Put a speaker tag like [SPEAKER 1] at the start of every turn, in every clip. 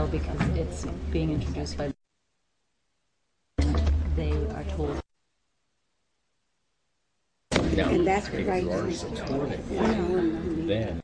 [SPEAKER 1] bill because it's being introduced by they are told.
[SPEAKER 2] Now,
[SPEAKER 3] And that's
[SPEAKER 2] if
[SPEAKER 3] right.
[SPEAKER 2] you are supporting, then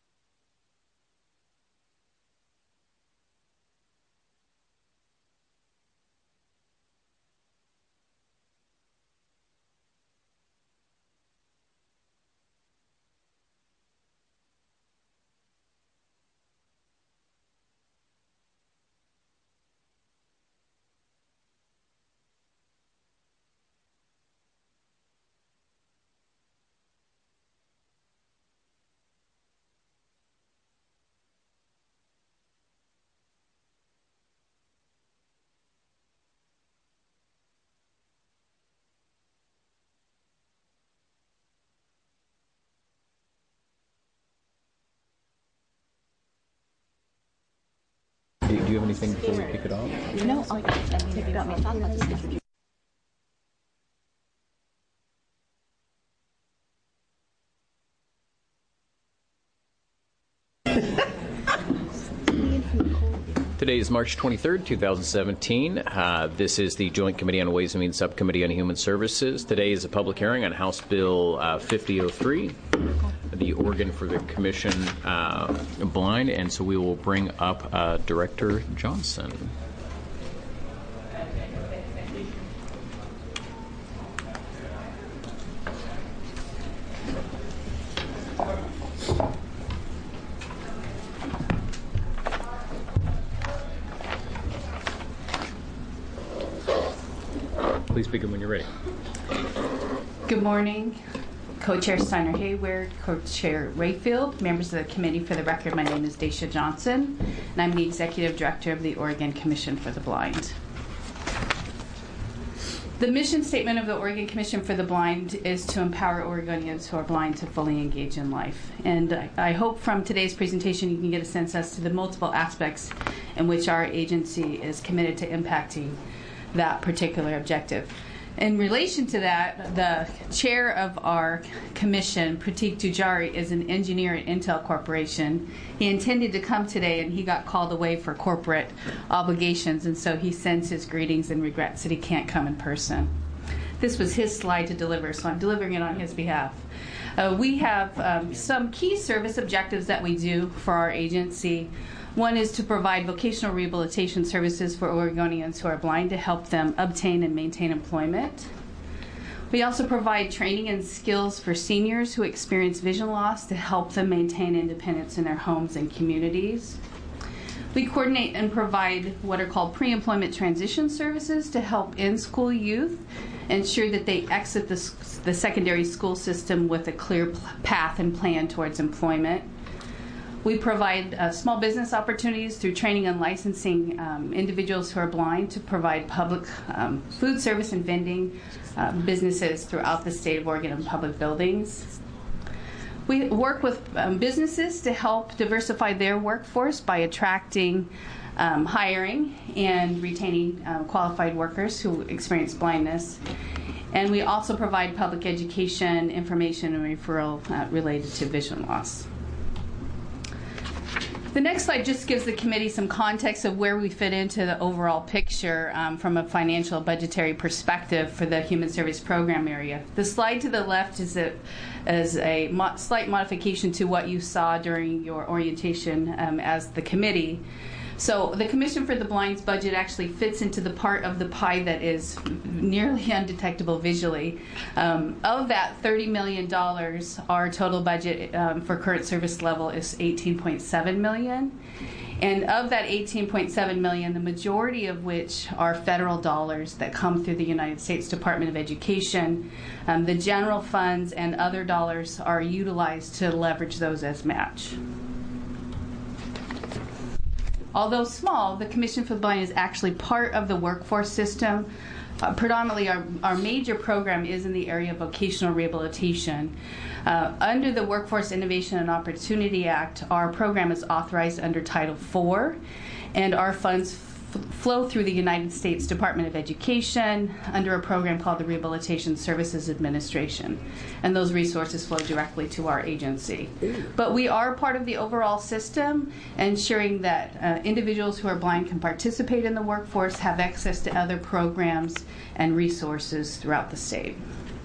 [SPEAKER 2] do you have anything before we kick it off?
[SPEAKER 1] No, I think about me talking about this.
[SPEAKER 2] Today is March 23rd, 2017. This is the Joint Committee on Ways and Means Subcommittee on Human Services. Today is a public hearing on House Bill 5003, the organ for the Commission Blind, and so we will bring up Director Johnson. Please begin when you're ready.
[SPEAKER 4] Good morning, Co-Chair Steiner Hayward, Co-Chair Rayfield, members of the committee. For the record, my name is Dacia Johnson, and I'm the Executive Director of the Oregon Commission for the Blind. The mission statement of the Oregon Commission for the Blind is to empower Oregonians who are blind to fully engage in life. And I hope from today's presentation you can get a sense as to the multiple aspects in which our agency is committed to impacting that particular objective. In relation to that, the chair of our commission, Pratik Dujari, is an engineer at Intel Corporation. He intended to come today and he got called away for corporate obligations, and so he sends his greetings and regrets that he can't come in person. This was his slide to deliver, so I'm delivering it on his behalf. We have some key service objectives that we do for our agency. One is to provide vocational rehabilitation services for Oregonians who are blind to help them obtain and maintain employment. We also provide training and skills for seniors who experience vision loss to help them maintain independence in their homes and communities. We coordinate and provide what are called pre-employment transition services to help in-school youth ensure that they exit the secondary school system with a clear path and plan towards employment. We provide small business opportunities through training and licensing individuals who are blind to provide public food service and vending businesses throughout the state of Oregon in public buildings. We work with businesses to help diversify their workforce by attracting, hiring, and retaining qualified workers who experience blindness. And we also provide public education, information, and referral related to vision loss. The next slide just gives the committee some context of where we fit into the overall picture from a financial budgetary perspective for the Human Service Program area. The slide to the left is a slight modification to what you saw during your orientation as the committee. So the Commission for the Blind's budget actually fits into the part of the pie that is nearly undetectable visually. Of that $30 million, our total budget for current service level is $18.7 million. And of that $18.7 million, the majority of which are federal dollars that come through the United States Department of Education. The general funds and other dollars are utilized to leverage those as match. Although small, the Commission for the Blind is actually part of the workforce system. Predominantly, our major program is in the area of vocational rehabilitation. Under the Workforce Innovation and Opportunity Act, our program is authorized under Title IV, and our funds flow through the United States Department of Education under a program called the Rehabilitation Services Administration. And those resources flow directly to our agency. But we are part of the overall system, ensuring that individuals who are blind can participate in the workforce, have access to other programs and resources throughout the state.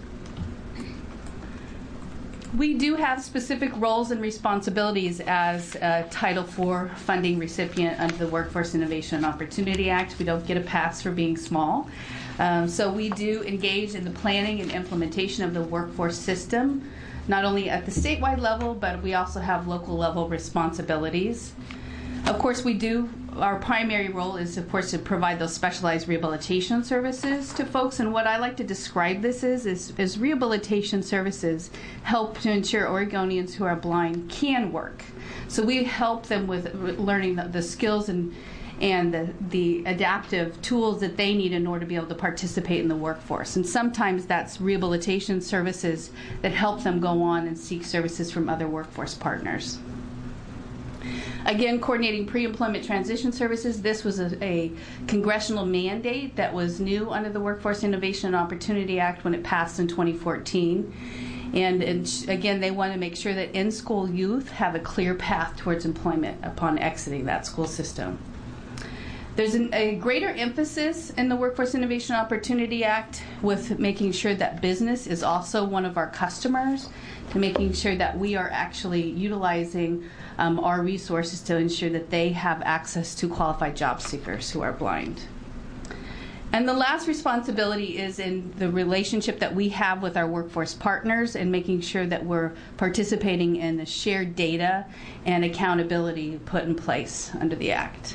[SPEAKER 4] We do have specific roles and responsibilities as a Title IV funding recipient under the Workforce Innovation and Opportunity Act. We don't get a pass for being small. So we do engage in the planning and implementation of the workforce system, not only at the statewide level, but we also have local level responsibilities. Of course, our primary role is, of course, to provide those specialized rehabilitation services to folks. And what I like to describe this is rehabilitation services help to ensure Oregonians who are blind can work. So we help them with learning the skills and the adaptive tools that they need in order to be able to participate in the workforce. And sometimes that's rehabilitation services that help them go on and seek services from other workforce partners. Again, coordinating pre-employment transition services. This was a congressional mandate that was new under the Workforce Innovation and Opportunity Act when it passed in 2014. And again, they want to make sure that in-school youth have a clear path towards employment upon exiting that school system. There's a greater emphasis in the Workforce Innovation and Opportunity Act with making sure that business is also one of our customers, to making sure that we are actually utilizing our resources to ensure that they have access to qualified job seekers who are blind. And the last responsibility is in the relationship that we have with our workforce partners and making sure that we're participating in the shared data and accountability put in place under the Act.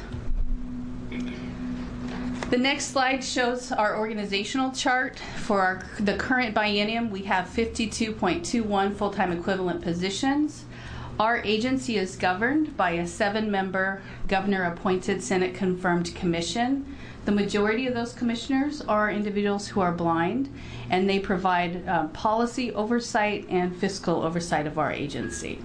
[SPEAKER 4] The next slide shows our organizational chart. For the current biennium, we have 52.21 full-time equivalent positions. Our agency is governed by a 7-member governor-appointed Senate-confirmed commission. The majority of those commissioners are individuals who are blind, and they provide policy oversight and fiscal oversight of our agency.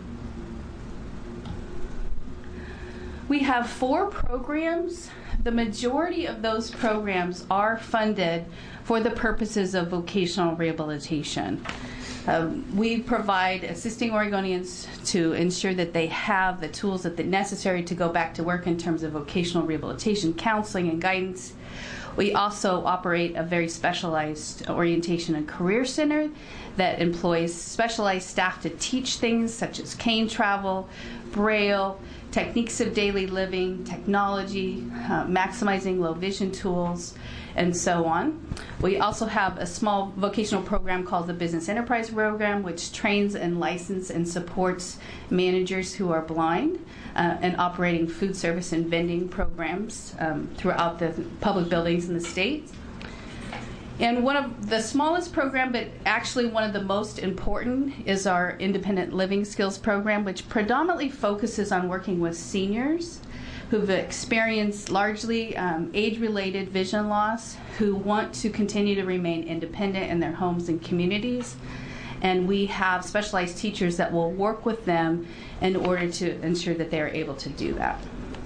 [SPEAKER 4] We have 4 programs. The majority of those programs are funded for the purposes of vocational rehabilitation. We provide assisting Oregonians to ensure that they have the tools that are necessary to go back to work in terms of vocational rehabilitation, counseling, and guidance. We also operate a very specialized orientation and career center that employs specialized staff to teach things such as cane travel, Braille, techniques of daily living, technology, maximizing low vision tools, and so on. We also have a small vocational program called the Business Enterprise Program, which trains and licenses and supports managers who are blind and operating food service and vending programs throughout the public buildings in the state. And one of the smallest program, but actually one of the most important, is our Independent Living Skills Program, which predominantly focuses on working with seniors who've experienced largely age-related vision loss, who want to continue to remain independent in their homes and communities. And we have specialized teachers that will work with them in order to ensure that they are able to do that.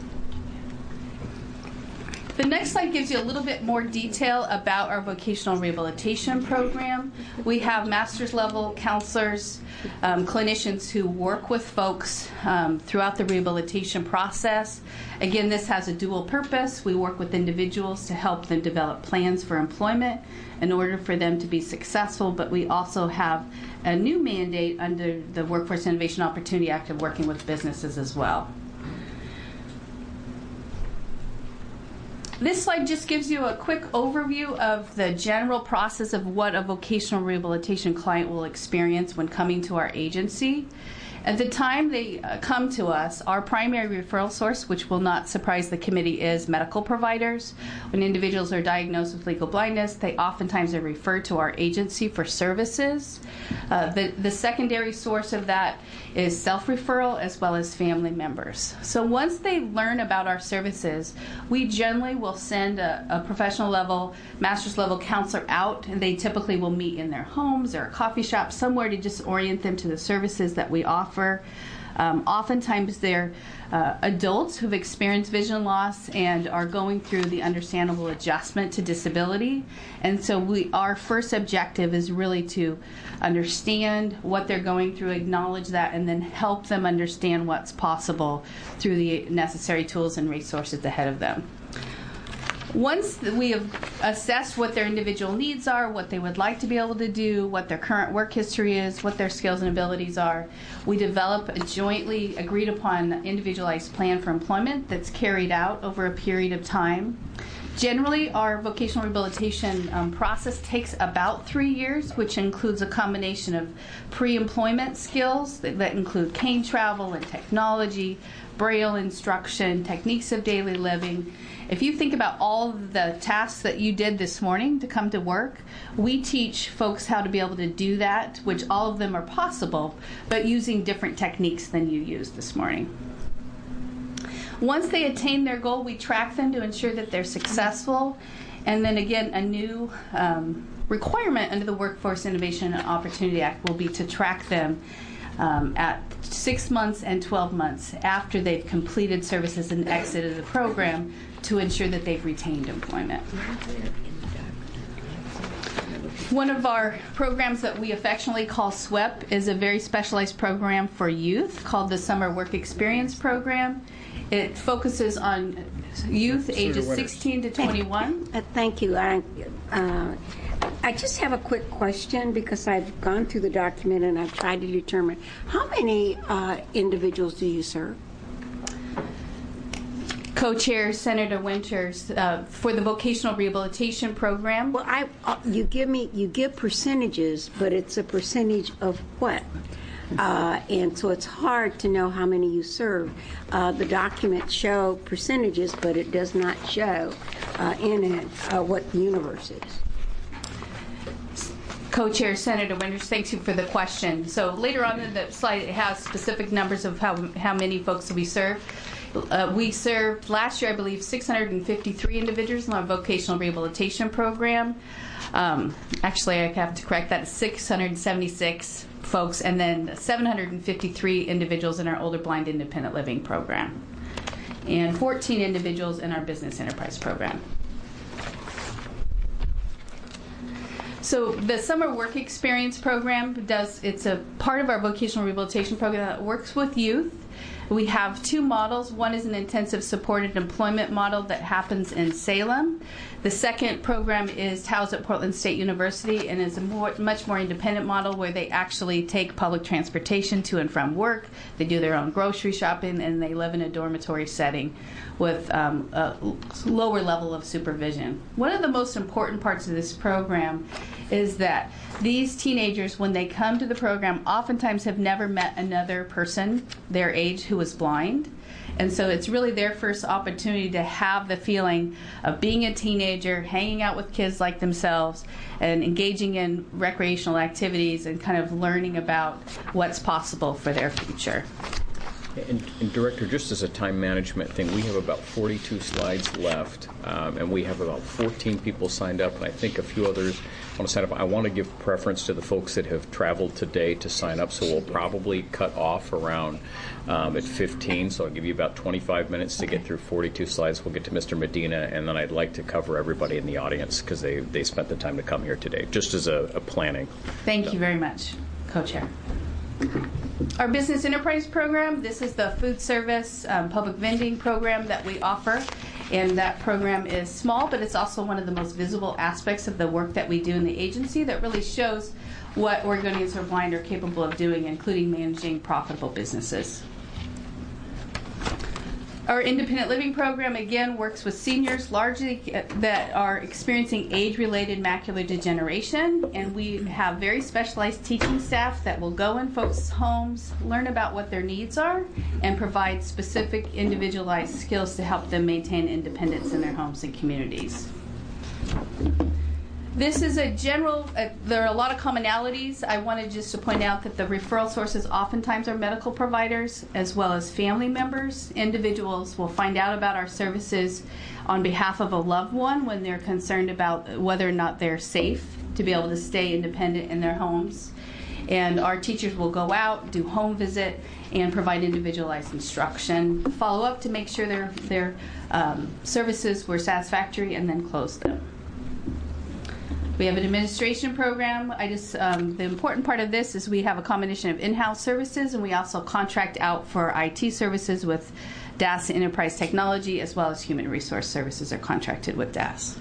[SPEAKER 4] The next slide gives you a little bit more detail about our vocational rehabilitation program. We have master's level counselors, clinicians who work with folks throughout the rehabilitation process. Again, this has a dual purpose. We work with individuals to help them develop plans for employment in order for them to be successful, but we also have a new mandate under the Workforce Innovation Opportunity Act of working with businesses as well. This slide just gives you a quick overview of the general process of what a vocational rehabilitation client will experience when coming to our agency. At the time they come to us, our primary referral source, which will not surprise the committee, is medical providers. When individuals are diagnosed with legal blindness, they oftentimes are referred to our agency for services. The secondary source of that is self-referral as well as family members. So once they learn about our services, we generally will send a professional level, master's level counselor out, and they typically will meet in their homes or a coffee shop, somewhere to just orient them to the services that we offer. offer. Oftentimes they're adults who've experienced vision loss and are going through the understandable adjustment to disability. And so our first objective is really to understand what they're going through, acknowledge that, and then help them understand what's possible through the necessary tools and resources ahead of them. Once we have assessed what their individual needs are, what they would like to be able to do, what their current work history is, what their skills and abilities are, we develop a jointly agreed upon individualized plan for employment that's carried out over a period of time. Generally, our vocational rehabilitation process takes about 3 years, which includes a combination of pre-employment skills that include cane travel and technology, Braille instruction, techniques of daily living. If you think about all of the tasks that you did this morning to come to work, we teach folks how to be able to do that, which all of them are possible, but using different techniques than you used this morning. Once they attain their goal, we track them to ensure that they're successful. And then again, a new requirement under the Workforce Innovation and Opportunity Act will be to track them at 6 months and 12 months after they've completed services and exited the program to ensure that they've retained employment. One of our programs that we affectionately call SWEP is a very specialized program for youth called the Summer Work Experience Program. It focuses on youth ages 16 to 21.
[SPEAKER 3] Thank you. I just have a quick question because I've gone through the document and I've tried to determine how many individuals do you serve?
[SPEAKER 4] Co-chair Senator Winters for the vocational rehabilitation program.
[SPEAKER 3] Well, you give percentages, but it's a percentage of what? And so it's hard to know how many you serve. The documents show percentages, but it does not show in it what the universe is.
[SPEAKER 4] Co-chair Senator Winters, thank you for the question. So later on in the slide, it has specific numbers of how many folks we serve. We served last year, I believe, 653 individuals in our vocational rehabilitation program. Actually, I have to correct that, 676 folks, and then 753 individuals in our older blind independent living program, and 14 individuals in our business enterprise program. So the Summer Work Experience Program it's a part of our vocational rehabilitation program that works with youth. We have two models. One is an intensive supported employment model that happens in Salem. The second program is housed at Portland State University and is a much more independent model where they actually take public transportation to and from work. They do their own grocery shopping and they live in a dormitory setting with a lower level of supervision. One of the most important parts of this program is that these teenagers, when they come to the program, oftentimes have never met another person their age who is blind. And so it's really their first opportunity to have the feeling of being a teenager, hanging out with kids like themselves, and engaging in recreational activities and kind of learning about what's possible for their future.
[SPEAKER 2] And Director, just as a time management thing, we have about 42 slides left, and we have about 14 people signed up, and I think a few others want to sign up. I want to give preference to the folks that have traveled today to sign up, so we'll probably cut off around at 15, so I'll give you about 25 minutes to get through 42 slides. We'll get to Mr. Medina, and then I'd like to cover everybody in the audience because they spent the time to come here today, just as a planning.
[SPEAKER 4] Thank you very much, Co-Chair. Our business enterprise program, this is the food service public vending program that we offer, and that program is small, but it's also one of the most visible aspects of the work that we do in the agency that really shows what Oregonians who are blind are capable of doing, including managing profitable businesses. Our independent living program, again, works with seniors largely that are experiencing age-related macular degeneration, and we have very specialized teaching staff that will go in folks' homes, learn about what their needs are, and provide specific individualized skills to help them maintain independence in their homes and communities. This is a general, there are a lot of commonalities. I wanted just to point out that the referral sources oftentimes are medical providers as well as family members. Individuals will find out about our services on behalf of a loved one when they're concerned about whether or not they're safe to be able to stay independent in their homes. And our teachers will go out, do home visit, and provide individualized instruction, follow up to make sure their services were satisfactory, and then close them. We have an administration program. The important part of this is we have a combination of in-house services, and we also contract out for IT services with DAS Enterprise Technology, as well as human resource services are contracted with DAS.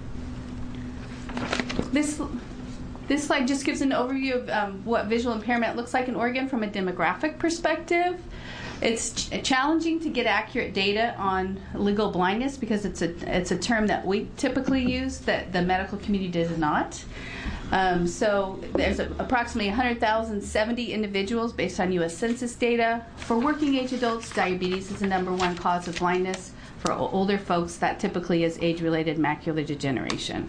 [SPEAKER 4] This slide just gives an overview of what visual impairment looks like in Oregon from a demographic perspective. It's challenging to get accurate data on legal blindness because it's a term that we typically use that the medical community does not. So there's approximately 100,070 individuals based on U.S. Census data. For working age adults, diabetes is the #1 cause of blindness. For older folks, that typically is age-related macular degeneration.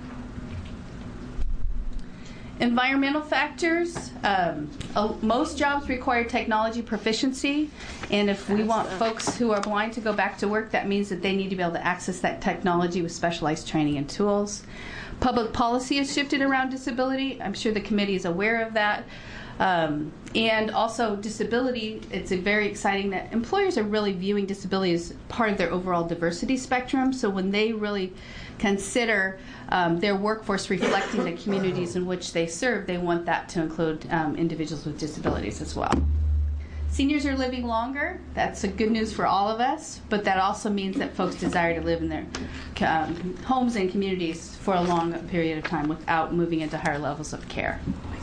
[SPEAKER 4] Environmental factors. Most jobs require technology proficiency, and if we want folks who are blind to go back to work, that means that they need to be able to access that technology with specialized training and tools. Public policy has shifted around disability. I'm sure the committee is aware of that. And also disability, it's very exciting that employers are really viewing disability as part of their overall diversity spectrum. So when they really consider their workforce reflecting the communities in which they serve, they want that to include individuals with disabilities as well. Seniors are living longer. That's a good news for all of us, but that also means that folks desire to live in their homes and communities for a long period of time without moving into higher levels of care.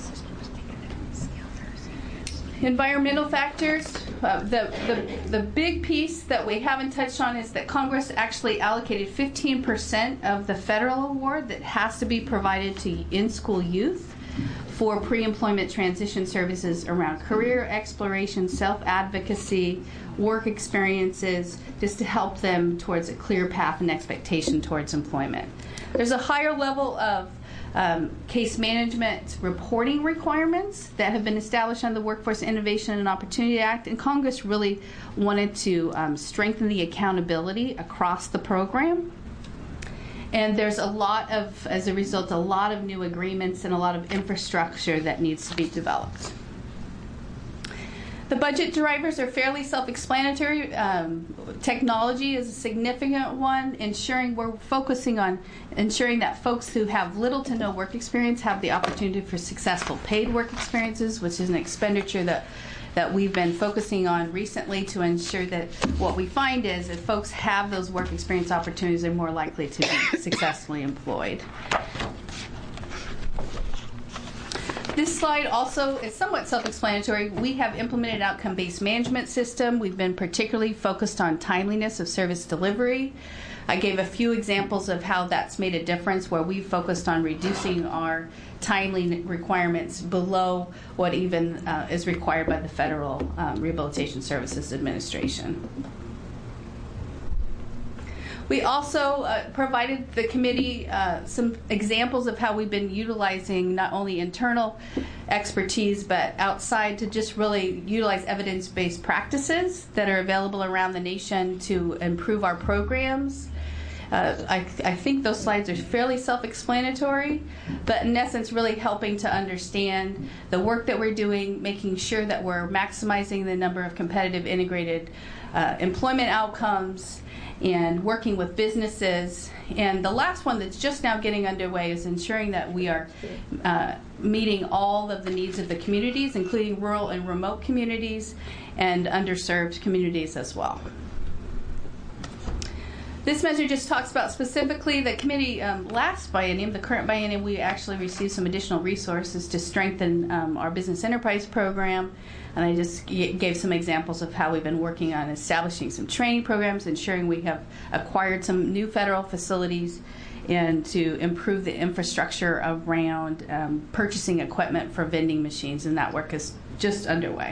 [SPEAKER 4] Environmental factors. The big piece that we haven't touched on is that Congress actually allocated 15% of the federal award that has to be provided to in-school youth for pre-employment transition services around career exploration, self-advocacy, work experiences, just to help them towards a clear path and expectation towards employment. There's a higher level of case management reporting requirements that have been established under the Workforce Innovation and Opportunity Act, and Congress really wanted to strengthen the accountability across the program. And there's as a result, a lot of new agreements and a lot of infrastructure that needs to be developed. The budget drivers are fairly self-explanatory. Technology is a significant one. We're focusing on ensuring that folks who have little to no work experience have the opportunity for successful paid work experiences, which is an expenditure that we've been focusing on recently to ensure that what we find is if folks have those work experience opportunities, they're more likely to be successfully employed. This slide also is somewhat self-explanatory. We have implemented outcome-based management system. We've been particularly focused on timeliness of service delivery. I gave a few examples of how that's made a difference, where we've focused on reducing our timely requirements below what even is required by the Federal Rehabilitation Services Administration. We also provided the committee some examples of how we've been utilizing not only internal expertise but outside to just really utilize evidence-based practices that are available around the nation to improve our programs. I think those slides are fairly self-explanatory, but in essence really helping to understand the work that we're doing, making sure that we're maximizing the number of competitive integrated employment outcomes, and working with businesses. And the last one that's just now getting underway is ensuring that we are meeting all of the needs of the communities, including rural and remote communities and underserved communities as well. This measure just talks about specifically the committee last biennium, the current biennium, we actually received some additional resources to strengthen our business enterprise program. And I just gave some examples of how we've been working on establishing some training programs, ensuring we have acquired some new federal facilities, and to improve the infrastructure around purchasing equipment for vending machines, and that work is just underway.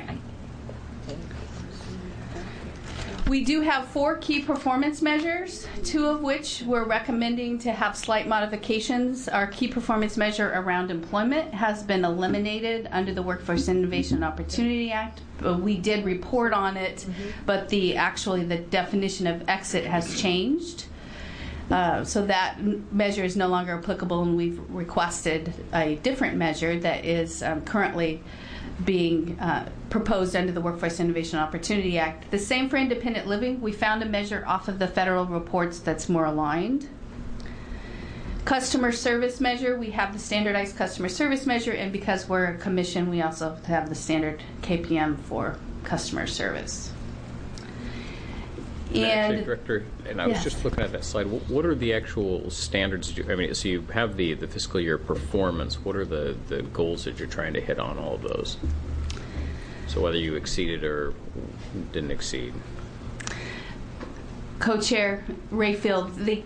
[SPEAKER 4] We do have 4 key performance measures, 2 of which we're recommending to have slight modifications. Our key performance measure around employment has been eliminated under the Workforce Innovation and Opportunity Act. We did report on it, but the definition of exit has changed. So that measure is no longer applicable, and we've requested a different measure that is currently being proposed under the Workforce Innovation Opportunity Act. The same for independent living. We found a measure off of the federal reports that's more aligned. Customer service measure, we have the standardized customer service measure, and because we're a commission, we also have the standard KPM for customer service.
[SPEAKER 2] Actually, Director, and I was
[SPEAKER 4] Yes.
[SPEAKER 2] just looking at that slide. What are the actual standards? I mean, so you have the fiscal year performance. What are the goals that you're trying to hit on all of those? So whether you exceeded or didn't exceed.
[SPEAKER 4] Co-Chair Rayfield, the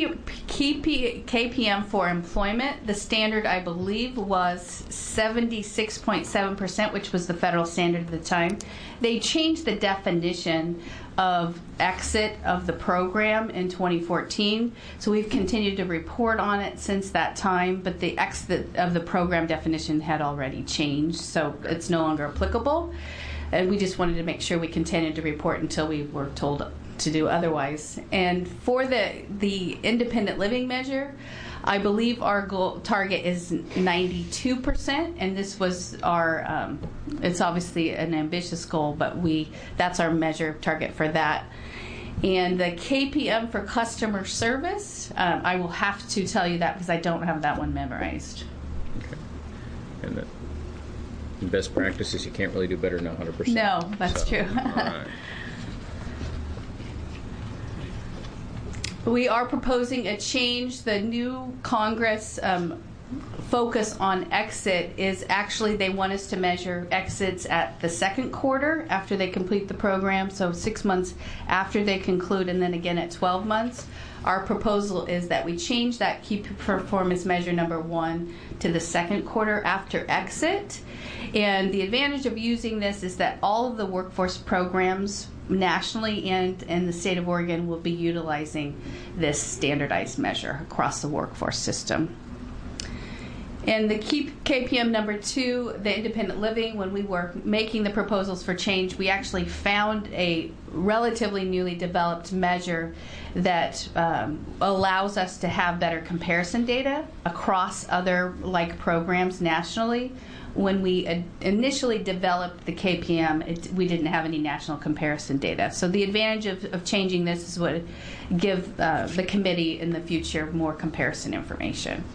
[SPEAKER 4] KPM for employment, the standard I believe was 76.7%, which was the federal standard at the time. They changed the definition of exit of the program in 2014, so we've continued to report on it since that time, but the exit of the program definition had already changed, so it's no longer applicable. And we just wanted to make sure we continued to report until we were told to do otherwise. And for the independent living measure, I believe our goal target is 92%, and this was our it's obviously an ambitious goal, but that's our measure target for that. And the KPM for customer service, I will have to tell you that because I don't have that one memorized.
[SPEAKER 2] Okay. And the best practices, you can't really do better than 100%.
[SPEAKER 4] No, that's true.
[SPEAKER 2] All right.
[SPEAKER 4] We are proposing a change. The new Congress focus on exit is actually they want us to measure exits at the second quarter after they complete the program, so 6 months after they conclude, and then again at 12 months. Our proposal is that we change that key performance measure number 1 to the second quarter after exit. And the advantage of using this is that all of the workforce programs nationally and in the state of Oregon will be utilizing this standardized measure across the workforce system. And the KPM number 2, the independent living, when we were making the proposals for change, we actually found a relatively newly developed measure that allows us to have better comparison data across other like programs nationally. When we initially developed the KPM, we didn't have any national comparison data. So the advantage of changing this is what give the committee in the future more comparison information.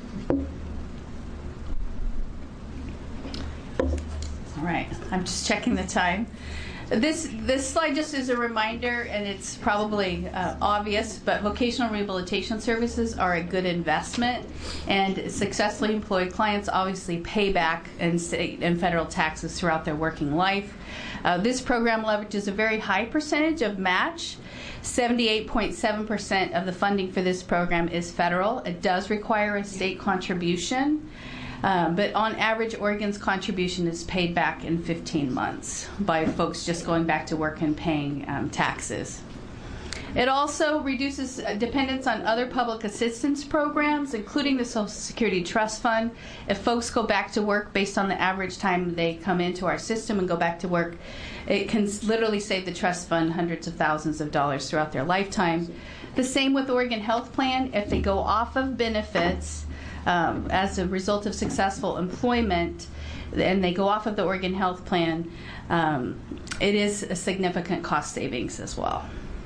[SPEAKER 4] All right, I'm just checking the time. This slide just is a reminder, and it's probably obvious, but vocational rehabilitation services are a good investment, and successfully employed clients obviously pay back in state and federal taxes throughout their working life. This program leverages a very high percentage of match. 78.7% of the funding for this program is federal. It does require a state contribution. But on average, Oregon's contribution is paid back in 15 months by folks just going back to work and paying taxes. It also reduces dependence on other public assistance programs, including the Social Security Trust Fund. If folks go back to work based on the average time they come into our system and go back to work, it can literally save the trust fund hundreds of thousands of dollars throughout their lifetime. The same with Oregon Health Plan. If they go off of benefits, as a result of successful employment, and they go off of the Oregon Health Plan, it is a significant cost savings as well.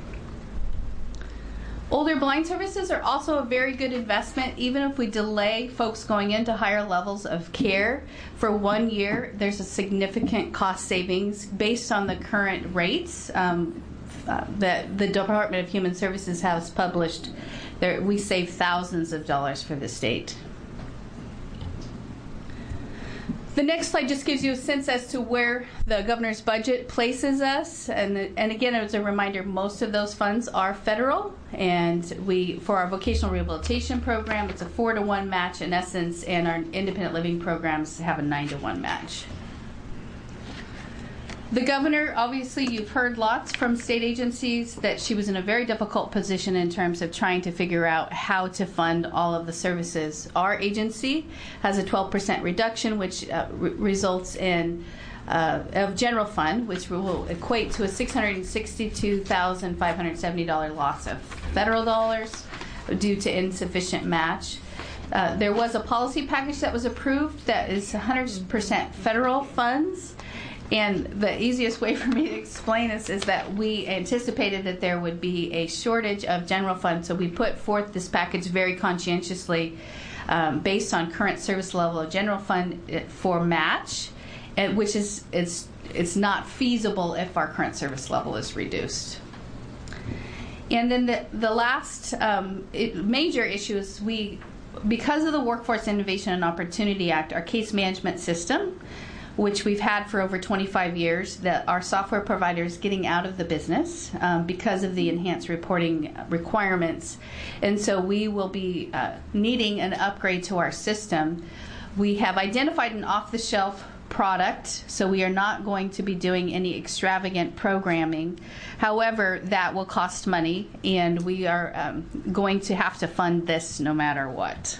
[SPEAKER 4] Older blind services are also a very good investment. Even if we delay folks going into higher levels of care for 1 year, there's a significant cost savings based on the current rates that the Department of Human Services has published. We save thousands of dollars for the state. The next slide just gives you a sense as to where the governor's budget places us. And again, as a reminder, most of those funds are federal. And for our vocational rehabilitation program, it's a 4-to-1 match in essence, and our independent living programs have a 9-to-1 match. The governor, obviously, you've heard lots from state agencies that she was in a very difficult position in terms of trying to figure out how to fund all of the services. Our agency has a 12% reduction, which results in of general fund, which will equate to a $662,570 loss of federal dollars. due to insufficient match. There was a policy package that was approved that is 100% federal funds. And the easiest way for me to explain this is that we anticipated that there would be a shortage of general funds, so we put forth this package very conscientiously based on current service level of general fund for match, which is it's not feasible if our current service level is reduced. And then the last major issue is because of the Workforce Innovation and Opportunity Act, our case management system, which we've had for over 25 years, that our software provider is getting out of the business because of the enhanced reporting requirements. And so we will be needing an upgrade to our system. We have identified an off-the-shelf product, so we are not going to be doing any extravagant programming. However, that will cost money, and we are going to have to fund this no matter what.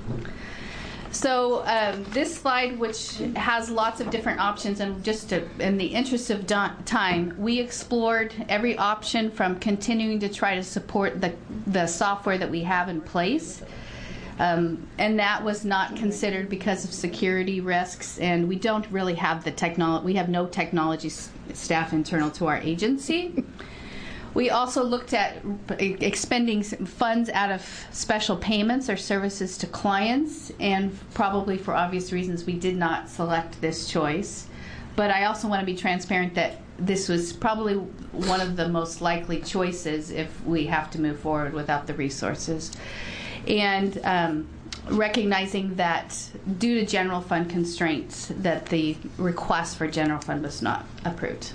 [SPEAKER 4] So this slide, which has lots of different options, and just in the interest of time, we explored every option from continuing to try to support the software that we have in place. And that was not considered because of security risks, and we don't really have the technology. We have no technology staff internal to our agency. We also looked at expending funds out of special payments or services to clients, and probably for obvious reasons we did not select this choice. But I also want to be transparent that this was probably one of the most likely choices if we have to move forward without the resources. And recognizing that due to general fund constraints that the request for general fund was not approved.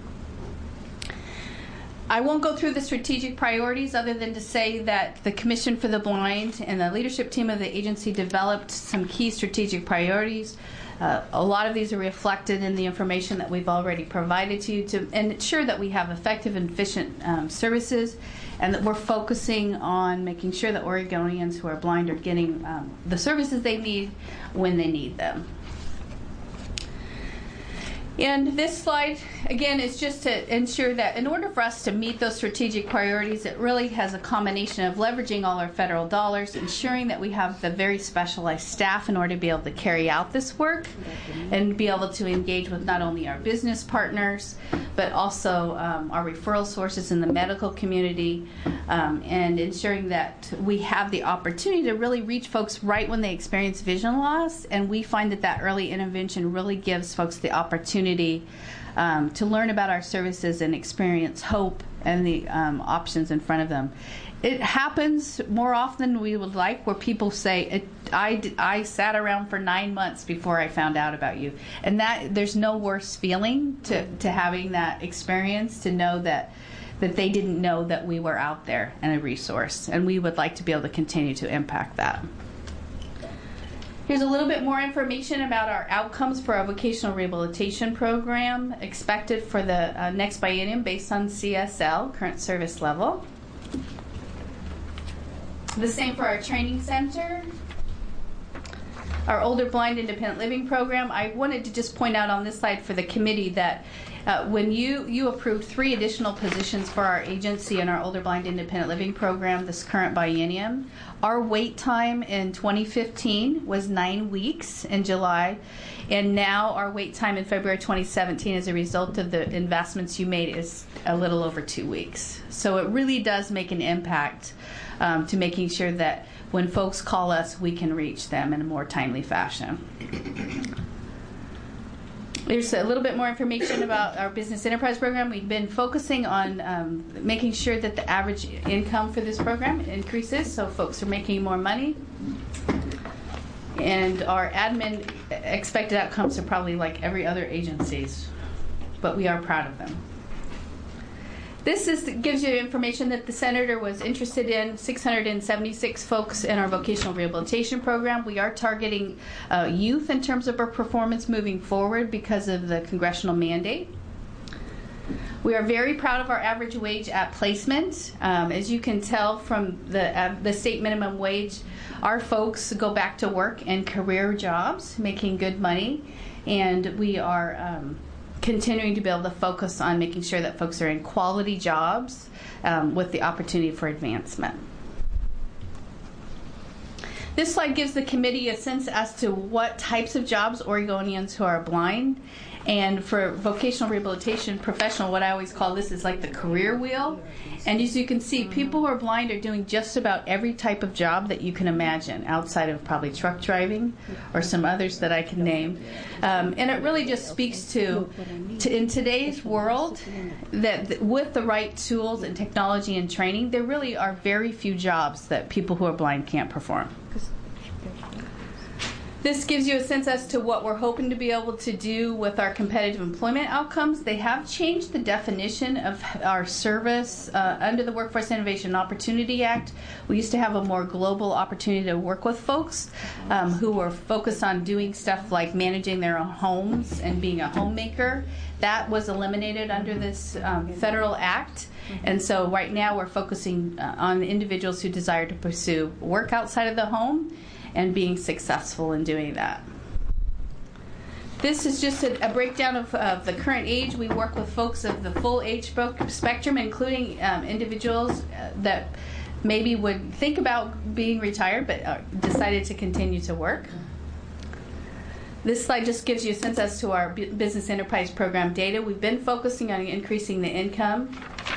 [SPEAKER 4] I won't go through the strategic priorities other than to say that the Commission for the Blind and the leadership team of the agency developed some key strategic priorities. A lot of these are reflected in the information that we've already provided to you to ensure that we have effective and efficient services, and that we're focusing on making sure that Oregonians who are blind are getting the services they need when they need them. And this slide, again, is just to ensure that in order for us to meet those strategic priorities, it really has a combination of leveraging all our federal dollars, ensuring that we have the very specialized staff in order to be able to carry out this work, and be able to engage with not only our business partners, but also our referral sources in the medical community, and ensuring that we have the opportunity to really reach folks right when they experience vision loss. And we find that that early intervention really gives folks the opportunity to learn about our services and experience hope and the options in front of them. It happens more often than we would like, where people say, I sat around for 9 months before I found out about you. And that there's no worse feeling to having that experience, to know that they didn't know that we were out there and a resource. And we would like to be able to continue to impact that. Here's a little bit more information about our outcomes for our vocational rehabilitation program expected for the next biennium based on CSL, current service level. The same for our training center. Our older blind independent living program. I wanted to just point out on this slide for the committee that when you approved 3 additional positions for our agency in our older blind independent living program this current biennium, our wait time in 2015 was 9 weeks in July, and now our wait time in February 2017 as a result of the investments you made is a little over 2 weeks. So it really does make an impact to making sure that when folks call us, we can reach them in a more timely fashion. There's a little bit more information about our business enterprise program. We've been focusing on making sure that the average income for this program increases, so folks are making more money. And our admin expected outcomes are probably like every other agency's, but we are proud of them. This gives you information that the Senator was interested in 676 folks in our vocational rehabilitation program. We are targeting youth in terms of our performance moving forward because of the congressional mandate. We are very proud of our average wage at placement. As you can tell from the state minimum wage, our folks go back to work in career jobs, making good money, and we are continuing to be able to focus on making sure that folks are in quality jobs with the opportunity for advancement. This slide gives the committee a sense as to what types of jobs Oregonians who are blind, and for vocational rehabilitation professional, what I always call this is like the career wheel. And as you can see, people who are blind are doing just about every type of job that you can imagine, outside of probably truck driving or some others that I can name. And it really just speaks to in today's world, that with the right tools and technology and training, there really are very few jobs that people who are blind can't perform. This gives you a sense as to what we're hoping to be able to do with our competitive employment outcomes. They have changed the definition of our service under the Workforce Innovation and Opportunity Act. We used to have a more global opportunity to work with folks who were focused on doing stuff like managing their own homes and being a homemaker. That was eliminated under this federal act. And so right now we're focusing on individuals who desire to pursue work outside of the home and being successful in doing that. This is just a breakdown of the current age. We work with folks of the full age spectrum, including individuals that maybe would think about being retired but decided to continue to work. This slide just gives you a sense as to our business enterprise program data. We've been focusing on increasing the income.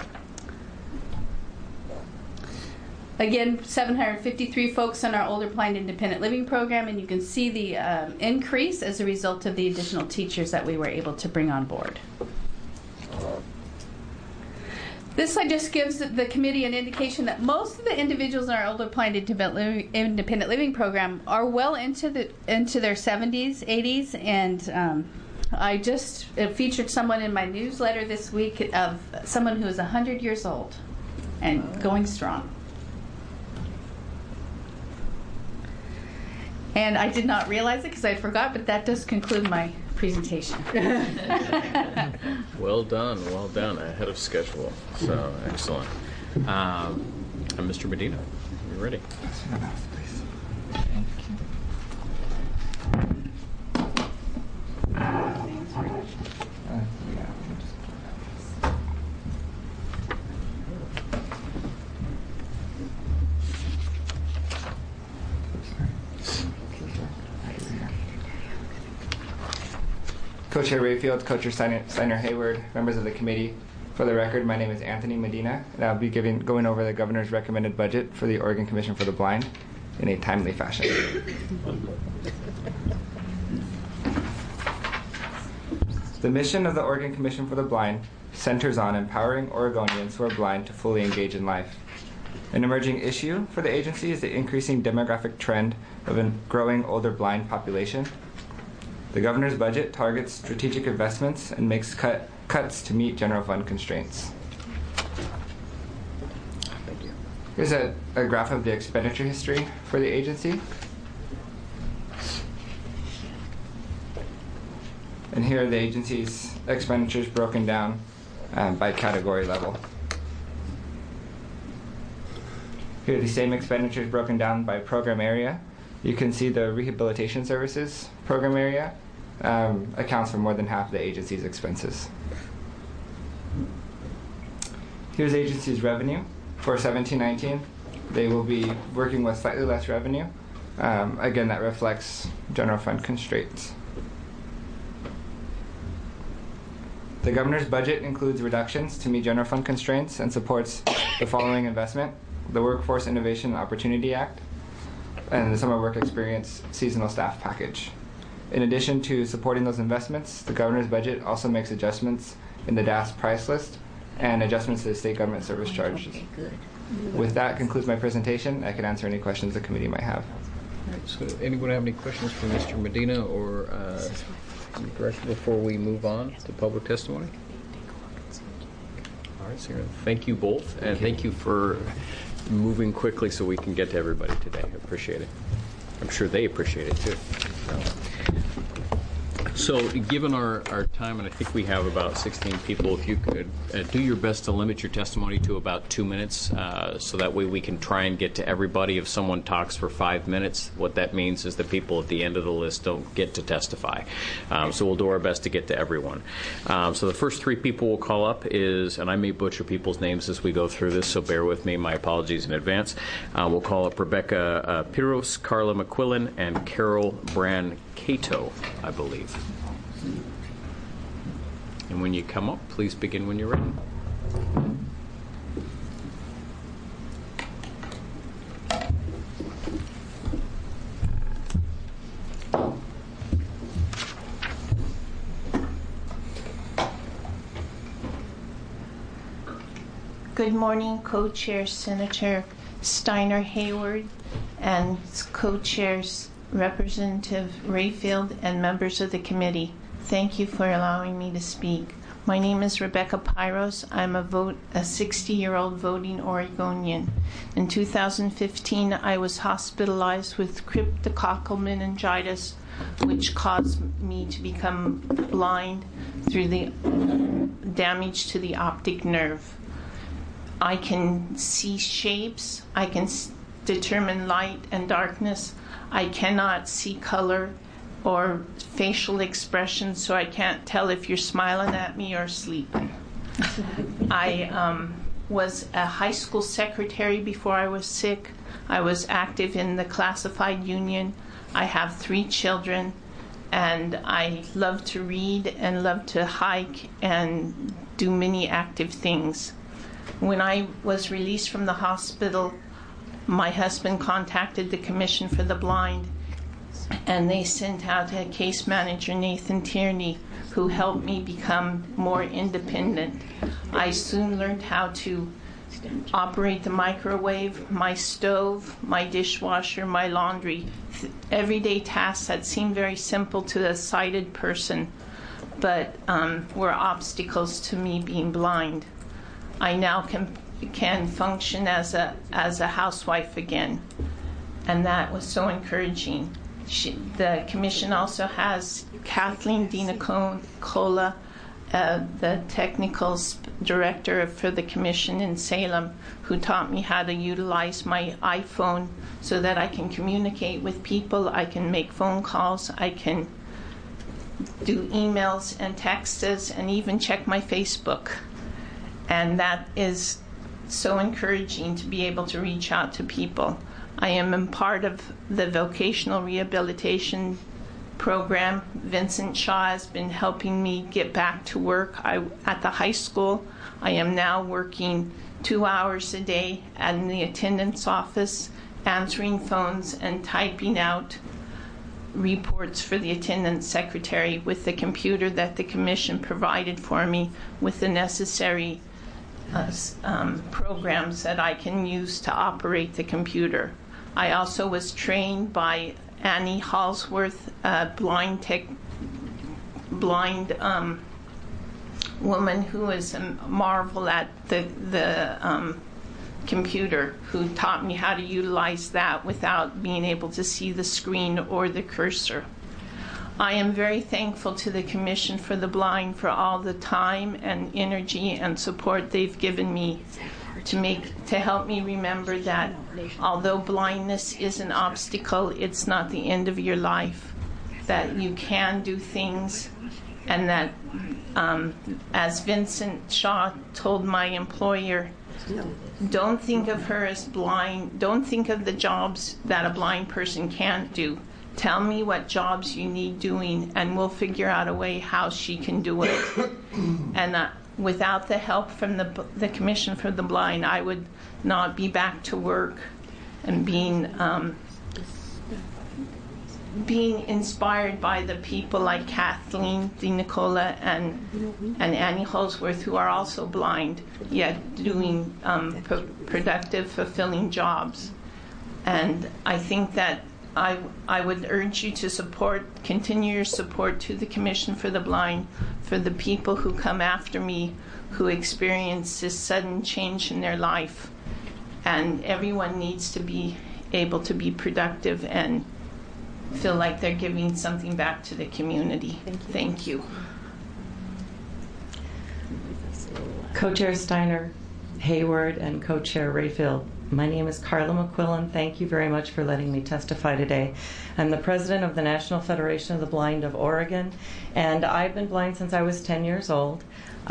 [SPEAKER 4] Again, 753 folks in our older blind independent living program, and you can see the increase as a result of the additional teachers that we were able to bring on board. This slide just gives the committee an indication that most of the individuals in our older blind independent living program are well into their 70s, 80s, and I just featured someone in my newsletter this week of someone who is 100 years old and going strong. And I did not realize it because I forgot, but that does conclude my presentation.
[SPEAKER 2] Well done, ahead of schedule. So excellent. And Mr. Medina, you ready?
[SPEAKER 5] Co-Chair Rayfield, Co-Chair Steiner Hayward, members of the committee. For the record, my name is Anthony Medina, and I'll be going over the governor's recommended budget for the Oregon Commission for the Blind in a timely fashion. The mission of the Oregon Commission for the Blind centers on empowering Oregonians who are blind to fully engage in life. An emerging issue for the agency is the increasing demographic trend of a growing older blind population. The governor's budget targets strategic investments and makes cuts to meet general fund constraints. Here's a graph of the expenditure history for the agency. And here are the agency's expenditures broken down by category level. Here are the same expenditures broken down by program area. You can see the rehabilitation services program area accounts for more than half the agency's expenses. Here's the agency's revenue for 17-19. They will be working with slightly less revenue. Again, that reflects general fund constraints. The governor's budget includes reductions to meet general fund constraints and supports the following investment: the Workforce Innovation and Opportunity Act, and the Summer Work Experience Seasonal Staff Package. In addition to supporting those investments, the governor's budget also makes adjustments in the DAS price list and adjustments to the state government service charges.
[SPEAKER 3] Okay, good.
[SPEAKER 5] With that concludes my presentation. I can answer any questions the committee might have.
[SPEAKER 2] All right, so anyone have any questions for Mr. Medina or Director before we move on to public testimony? All right, so thank you both, and thank you for moving quickly so we can get to everybody today. I appreciate it. I'm sure they appreciate it too. So, given our time, and I think we have about 16 people, if you could do your best to limit your testimony to about 2 minutes, so that way we can try and get to everybody. If someone talks for 5 minutes, what that means is the people at the end of the list don't get to testify. So we'll do our best to get to everyone. So the first 3 people we'll call up is, and I may butcher people's names as we go through this, so bear with me. My apologies in advance. We'll call up Rebecca Piros, Carla McQuillan, and Carol Brancato, I believe. And when you come up, please begin when you're ready.
[SPEAKER 6] Good morning, Co-Chair Senator Steiner Hayward and Co-Chairs Representative Rayfield and members of the committee. Thank you for allowing me to speak. My name is Rebecca Piros. I'm a 60-year-old voting Oregonian. In 2015, I was hospitalized with cryptococcal meningitis, which caused me to become blind through the damage to the optic nerve. I can see shapes. I can determine light and darkness. I cannot see color or facial expressions, so I can't tell if you're smiling at me or sleeping. I was a high school secretary before I was sick. I was active in the classified union. I have 3 children, and I love to read and love to hike and do many active things. When I was released from the hospital, my husband contacted the Commission for the Blind, and they sent out a case manager, Nathan Tierney, who helped me become more independent. I soon learned how to operate the microwave, my stove, my dishwasher, my laundry. Everyday tasks that seem very simple to a sighted person, but were obstacles to me being blind. I now can function as a housewife again, and that was so encouraging. The commission also has Kathleen Dinacola, the technical director for the commission in Salem, who taught me how to utilize my iPhone so that I can communicate with people, I can make phone calls, I can do emails and texts, and even check my Facebook. And that is so encouraging to be able to reach out to people. I am a part of the vocational rehabilitation program. Vincent Shaw has been helping me get back to work. At the high school, I am now working 2 hours a day in the attendance office, answering phones and typing out reports for the attendance secretary with the computer that the commission provided for me with the necessary programs that I can use to operate the computer. I also was trained by Annie Halsworth, a blind woman who is a marvel at the computer, who taught me how to utilize that without being able to see the screen or the cursor. I am very thankful to the Commission for the Blind for all the time and energy and support they've given me to help me remember that although blindness is an obstacle, it's not the end of your life, that you can do things, and that as Vincent Shaw told my employer, don't think of her as blind, don't think of the jobs that a blind person can't do. Tell me what jobs you need doing, and we'll figure out a way how she can do it. And without the help from the Commission for the Blind, I would not be back to work and being inspired by the people like Kathleen DiNicola and Annie Holsworth, who are also blind, yet doing productive, fulfilling jobs. And I think that I would urge you to continue your support to the Commission for the Blind, for the people who come after me, who experience this sudden change in their life. And everyone needs to be able to be productive and feel like they're giving something back to the community. Thank you.
[SPEAKER 7] Co-Chair Steiner, Hayward, and Co-Chair Rayfield. My name is Carla McQuillan. Thank you very much for letting me testify today. I'm the president of the National Federation of the Blind of Oregon, and I've been blind since I was 10 years old.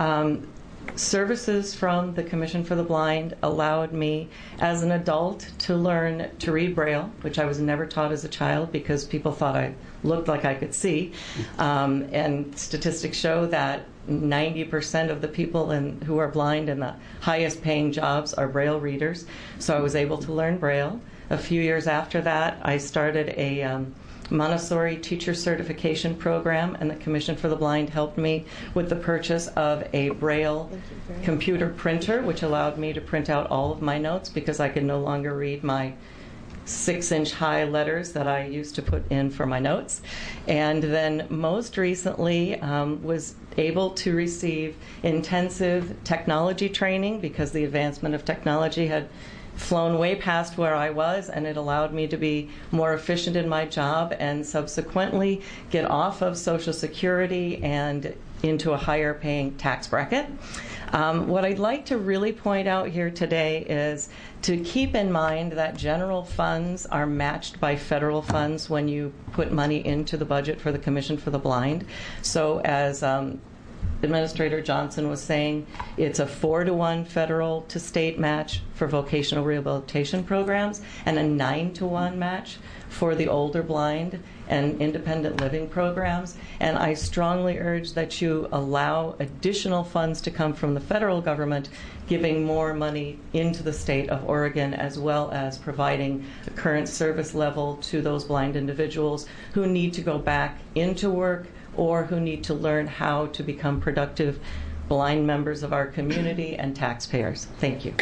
[SPEAKER 7] Services from the Commission for the Blind allowed me as an adult to learn to read Braille, which I was never taught as a child because people thought I looked like I could see. And statistics show that 90% of the people who are blind in the highest paying jobs are Braille readers. So I was able to learn Braille. A few years after that, I started a Montessori teacher certification program, and the Commission for the Blind helped me with the purchase of a Braille computer printer, which allowed me to print out all of my notes because I could no longer read my 6-inch high letters that I used to put in for my notes. And then most recently was able to receive intensive technology training because the advancement of technology had flown way past where I was, and it allowed me to be more efficient in my job and subsequently get off of Social Security and into a higher paying tax bracket. What I'd like to really point out here today is to keep in mind that general funds are matched by federal funds when you put money into the budget for the Commission for the Blind. So as Administrator Johnson was saying, it's a 4-to-1 federal to state match for vocational rehabilitation programs and a 9-to-1 match for the older blind and independent living programs. And I strongly urge that you allow additional funds to come from the federal government, giving more money into the state of Oregon, as well as providing a current service level to those blind individuals who need to go back into work or who need to learn how to become productive blind members of our community and taxpayers. Thank you.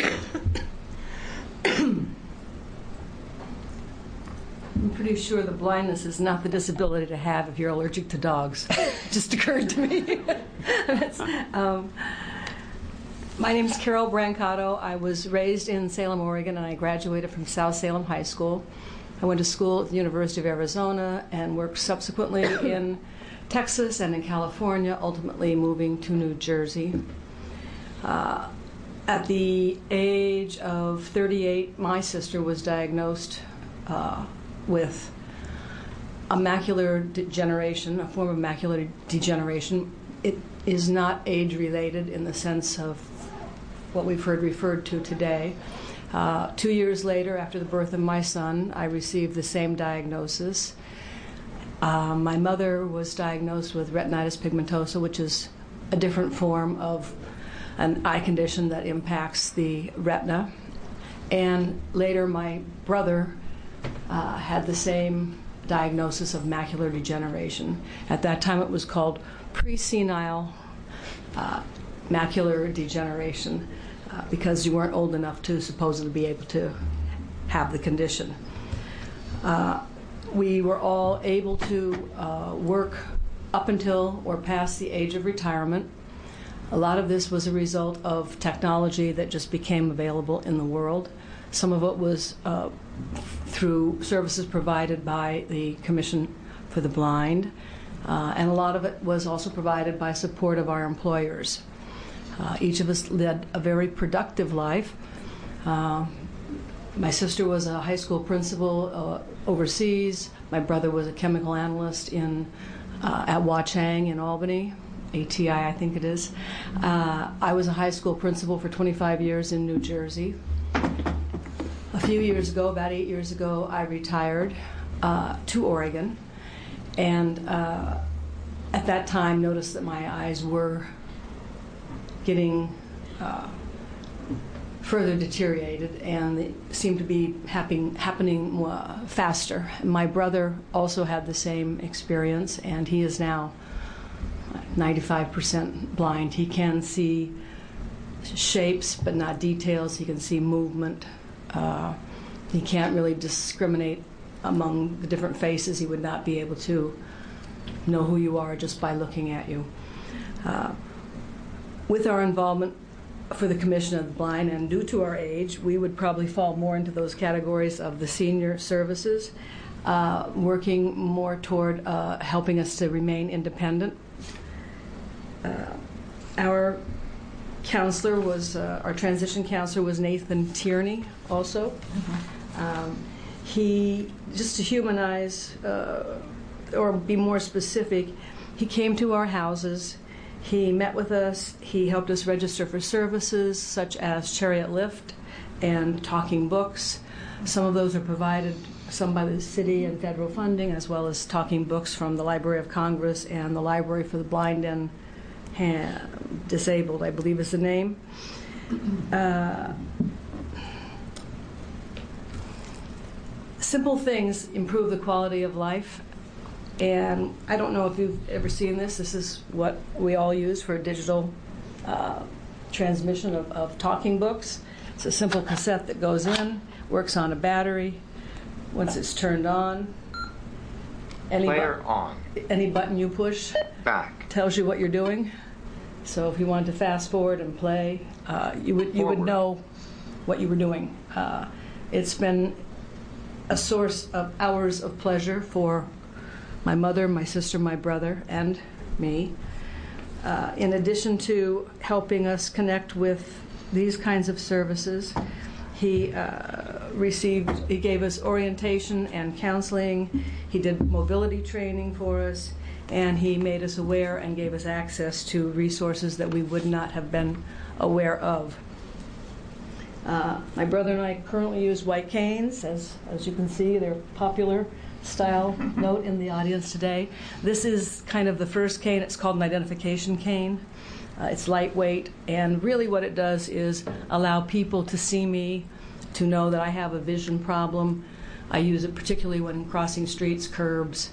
[SPEAKER 8] I'm pretty sure the blindness is not the disability to have if you're allergic to dogs. It just occurred to me. My name is Carol Brancato. I was raised in Salem, Oregon, and I graduated from South Salem High School. I went to school at the University of Arizona and worked subsequently in Texas and in California, ultimately moving to New Jersey. At the age of 38, my sister was diagnosed with a macular degeneration, a form of macular degeneration. It is not age-related in the sense of what we've heard referred to today. 2 years later, after the birth of my son, I received the same diagnosis. My mother was diagnosed with retinitis pigmentosa, which is a different form of an eye condition that impacts the retina. And later, my brother had the same diagnosis of macular degeneration. At that time, it was called presenile macular degeneration because you weren't old enough to supposedly be able to have the condition. We were all able to work up until or past the age of retirement. A lot of this was a result of technology that just became available in the world. Some of it was through services provided by the Commission for the Blind, and a lot of it was also provided by support of our employers. Each of us led a very productive life. My sister was a high school principal overseas. My brother was a chemical analyst at Wachang in Albany, ATI I think it is. I was a high school principal for 25 years in New Jersey. A few years ago, about 8 years ago, I retired to Oregon, and at that time noticed that my eyes were getting further deteriorated, and they seemed to be happening faster. My brother also had the same experience, and he is now 95% blind. He can see shapes, but not details. He can see movement. He can't really discriminate among the different faces. He would not be able to know who you are just by looking at you. With our involvement for the Commission of the Blind, and due to our age, we would probably fall more into those categories of the senior services. working more toward helping us to remain independent. Our counselor was, our transition counselor was Nathan Tierney also. He, just to humanize, or be more specific, he came to our houses, he met with us, he helped us register for services such as Chariot Lift and Talking Books. Some of those are provided, some by the city and federal funding, as well as Talking Books from the Library of Congress and the Library for the Blind and Disabled, I believe is the name. Simple things improve the quality of life. And I don't know if you've ever seen this. This is what we all use for digital transmission of talking books. It's a simple cassette that goes in, works on a battery. Once it's turned on,
[SPEAKER 5] Player on.
[SPEAKER 8] Any button you push
[SPEAKER 5] Back.
[SPEAKER 8] tells you what you're doing. So if you wanted to fast forward and play, you would know what you were doing. It's been a source of hours of pleasure for my mother, my sister, my brother, and me. In addition to helping us connect with these kinds of services, he gave us orientation and counseling. He did mobility training for us, and he made us aware and gave us access to resources that we would not have been aware of. My brother and I currently use white canes. As you can see, they're popular style. Note in the audience today. This is kind of the first cane. It's called an identification cane. It's lightweight, and really what it does is allow people to see me, to know that I have a vision problem. I use it particularly when crossing streets, curbs,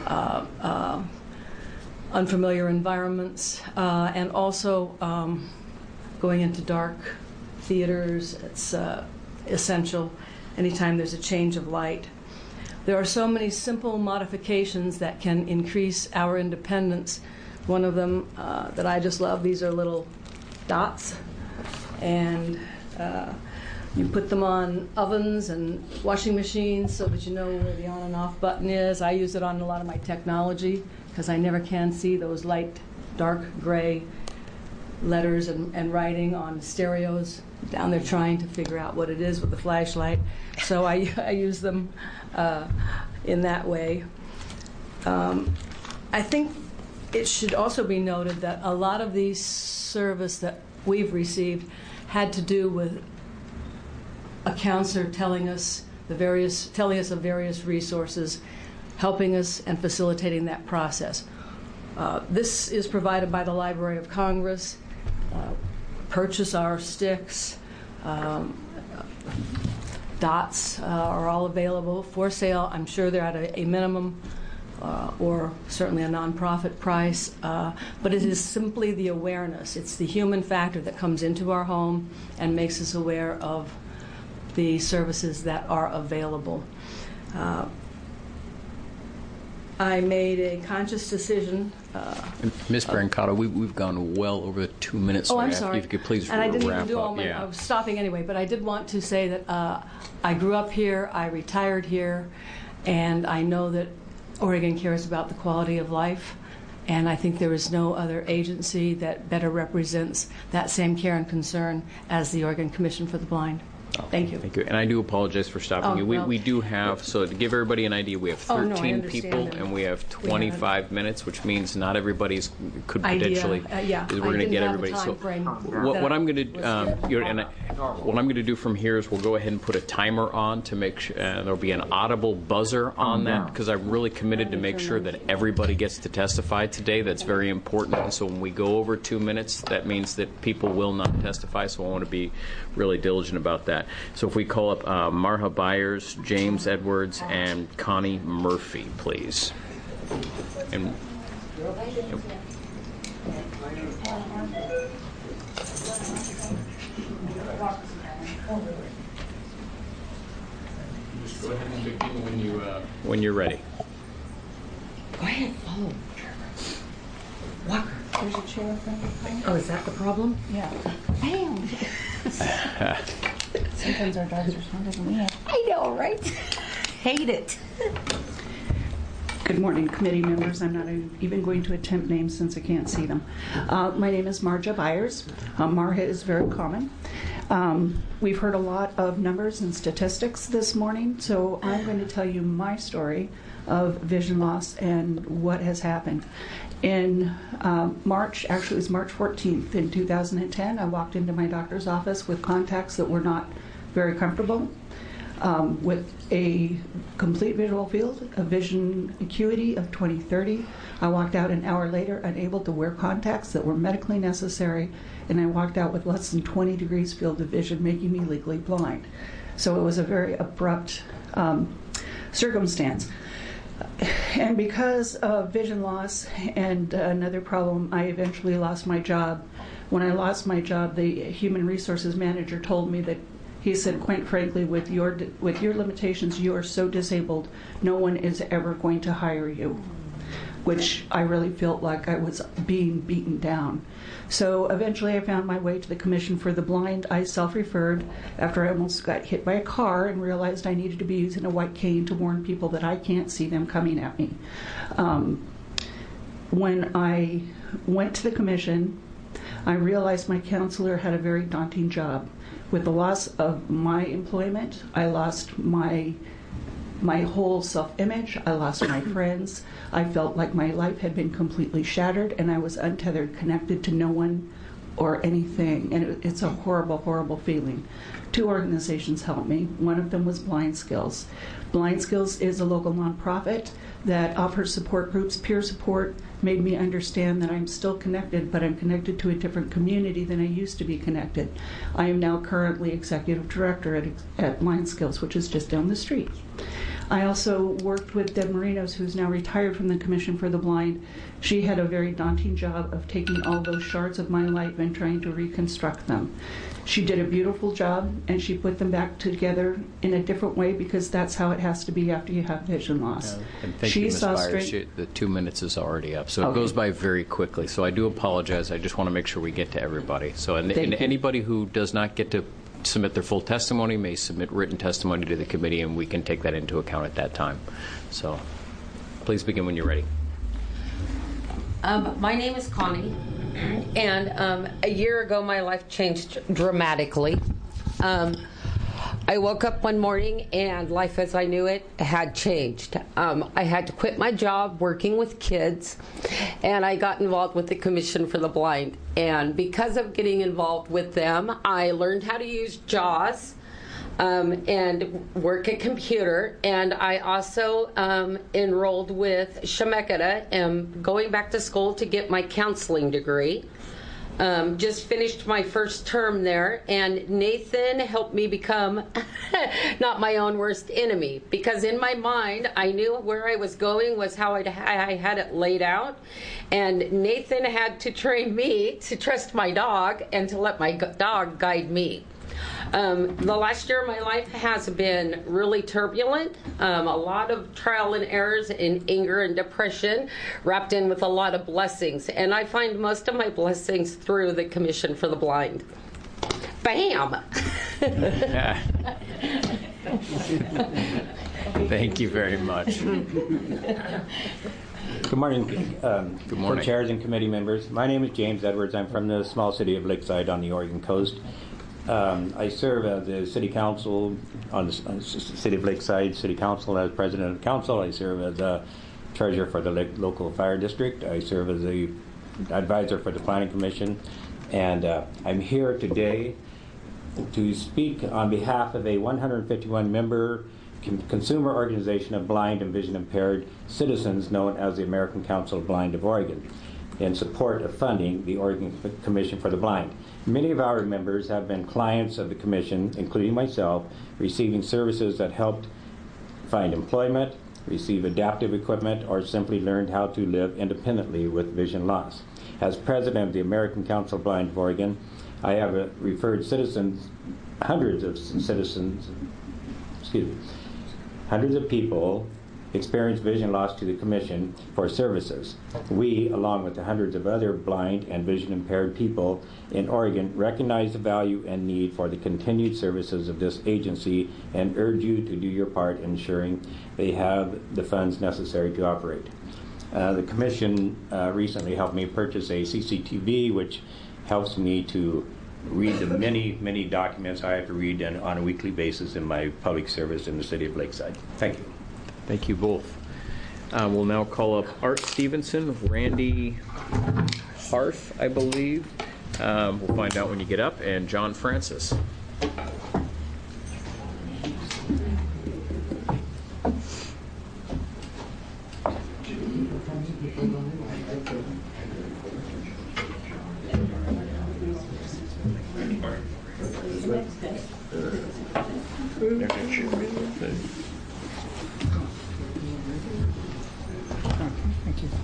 [SPEAKER 8] unfamiliar environments, and also going into dark theaters. It's essential anytime there's a change of light. There are so many simple modifications that can increase our independence. One of them that I just love, these are little dots, and you put them on ovens and washing machines so that you know where the on and off button is. I use it on a lot of my technology because I never can see those light, dark gray letters and writing on stereos down there trying to figure out what it is with the flashlight. So I use them in that way. I think it should also be noted that a lot of these service that we've received had to do with a counselor telling us of various resources, helping us and facilitating that process. This is provided by the Library of Congress. Purchase our sticks. Dots are all available for sale. I'm sure they're at a minimum or certainly a nonprofit price. But it is simply the awareness. It's the human factor that comes into our home and makes us aware of the services that are available. I made a conscious decision.
[SPEAKER 2] Ms. Brancato, we've gone well over the 2 minutes.
[SPEAKER 8] Oh, I'm sorry.
[SPEAKER 2] If you could please
[SPEAKER 8] and I didn't
[SPEAKER 2] wrap
[SPEAKER 8] even do all
[SPEAKER 2] up.
[SPEAKER 8] my.
[SPEAKER 2] Yeah.
[SPEAKER 8] I was stopping anyway, but I did want to say that I grew up here, I retired here, and I know that Oregon cares about the quality of life. And I think there is no other agency that better represents that same care and concern as the Oregon Commission for the Blind. Thank you.
[SPEAKER 2] Thank you. And I do apologize for stopping you. We do have, so to give everybody an idea, we have 13 people and we have 25 minutes, which means not everybody's could potentially.
[SPEAKER 8] Yeah.
[SPEAKER 2] We're going to get everybody. So what I'm going to what I'm going to do from here is we'll go ahead and put a timer on to make sure there'll be an audible buzzer on that, because I'm really committed to make sure that everybody gets to testify today. That's very important. And so when we go over 2 minutes, that means that people will not testify. So I want to be really diligent about that. So if we call up Marha Byers, James Edwards, and Connie Murphy, please. And just go ahead and begin when you're ready.
[SPEAKER 7] Go ahead, follow. Walker.
[SPEAKER 6] There's a chair up there.
[SPEAKER 8] Oh, is that the problem?
[SPEAKER 6] Yeah. Bam. Sometimes our dogs are smarter than we are.
[SPEAKER 3] I know, right?
[SPEAKER 6] Hate it.
[SPEAKER 9] Good morning, committee members. I'm not even going to attempt names since I can't see them. My name is Marja Byers. Marja is very common. We've heard a lot of numbers and statistics this morning, so I'm going to tell you my story of vision loss and what has happened. In March, actually it was March 14th in 2010, I walked into my doctor's office with contacts that were not very comfortable. With a complete visual field, a vision acuity of 20/30. I walked out an hour later unable to wear contacts that were medically necessary, and I walked out with less than 20 degrees field of vision, making me legally blind. So it was a very abrupt circumstance. And because of vision loss and another problem, I eventually lost my job. When I lost my job, the human resources manager told me that he said, quite frankly, with your limitations, you are so disabled, no one is ever going to hire you, which I really felt like I was being beaten down. So eventually I found my way to the Commission for the Blind. I self-referred after I almost got hit by a car and realized I needed to be using a white cane to warn people that I can't see them coming at me. When I went to the Commission, I realized my counselor had a very daunting job. With the loss of my employment, I lost my whole self-image. I lost my friends. I felt like my life had been completely shattered, and I was untethered, connected to no one or anything. And it's a horrible, horrible feeling. 2 organizations helped me. One of them was Blind Skills. Blind Skills is a local nonprofit that offers support groups, peer support, made me understand that I'm still connected, but I'm connected to a different community than I used to be connected. I am now currently executive director at Blind Skills, which is just down the street. I also worked with Deb Marinos, who's now retired from the Commission for the Blind. She had a very daunting job of taking all those shards of my life and trying to reconstruct them. She did a beautiful job, and she put them back together in a different way, because that's how it has to be after you have vision loss.
[SPEAKER 2] Yeah. And thank you, Ms. Byers. The 2 minutes is already up, so it goes by very quickly. So I do apologize. I just want to make sure we get to everybody. So and anybody who does not get to submit their full testimony may submit written testimony to the committee, and we can take that into account at that time. So please begin when you're ready.
[SPEAKER 10] My name is Connie, and a year ago my life changed dramatically. I woke up one morning and life as I knew it had changed. I had to quit my job working with kids, and I got involved with the Commission for the Blind. And because of getting involved with them, I learned how to use JAWS and work a computer. And I also enrolled with Chemeketa and going back to school to get my counseling degree. Just finished my first term there, and Nathan helped me become not my own worst enemy, because in my mind I knew where I was going was how I had it laid out, and Nathan had to train me to trust my dog and to let my dog guide me. The last year of my life has been really turbulent, a lot of trial and errors and anger and depression wrapped in with a lot of blessings, and I find most of my blessings through the Commission for the Blind. Bam!
[SPEAKER 2] Thank you very much.
[SPEAKER 11] Good morning.
[SPEAKER 2] Good morning.
[SPEAKER 11] Chairs and committee members. My name is James Edwards. I'm from the small city of Lakeside on the Oregon coast. I serve as the city council on the city of Lakeside City Council as president of the council. I serve as a treasurer for the local fire district. I serve as the advisor for the planning commission, and I'm here today to speak on behalf of a 151-member consumer organization of blind and vision impaired citizens known as the American Council of Blind of Oregon, in support of funding the Oregon Commission for the Blind. Many of our members have been clients of the Commission, including myself, receiving services that helped find employment, receive adaptive equipment, or simply learned how to live independently with vision loss. As president of the American Council of Blind of Oregon, I have referred hundreds of people experienced vision loss to the Commission for services. We, along with the hundreds of other blind and vision impaired people in Oregon, recognize the value and need for the continued services of this agency and urge you to do your part in ensuring they have the funds necessary to operate. The Commission recently helped me purchase a CCTV, which helps me to read the many documents I have to read on a weekly basis in my public service in the city of Lakeside. Thank you.
[SPEAKER 2] Thank you both. We'll now call up Art Stevenson, Randy Harth, I believe. We'll find out when you get up, and John Francis.
[SPEAKER 12] Thank you.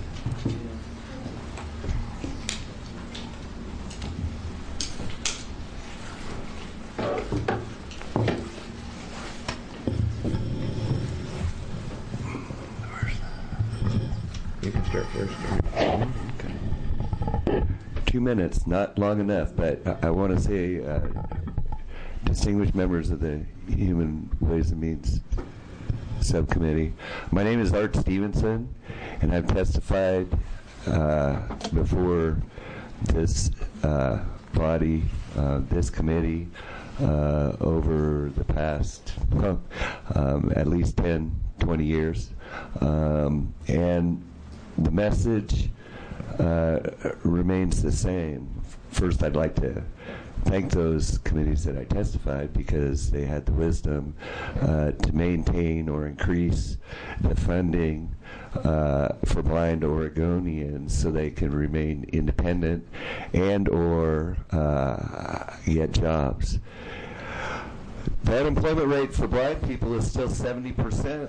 [SPEAKER 13] 2 minutes, not long enough, but I want to say, distinguished members of the Human Ways and Means Subcommittee, my name is Art Stevenson, and I've testified before this body, this committee, over the past at least 10, 20 years. And the message remains the same. First, I'd like to thank those committees that I testified because they had the wisdom to maintain or increase the funding for blind Oregonians so they can remain independent and or get jobs. The unemployment rate for blind people is still 70%,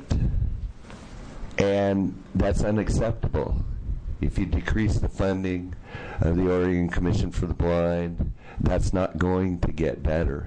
[SPEAKER 13] and that's unacceptable. If you decrease the funding of the Oregon Commission for the Blind, that's not going to get better.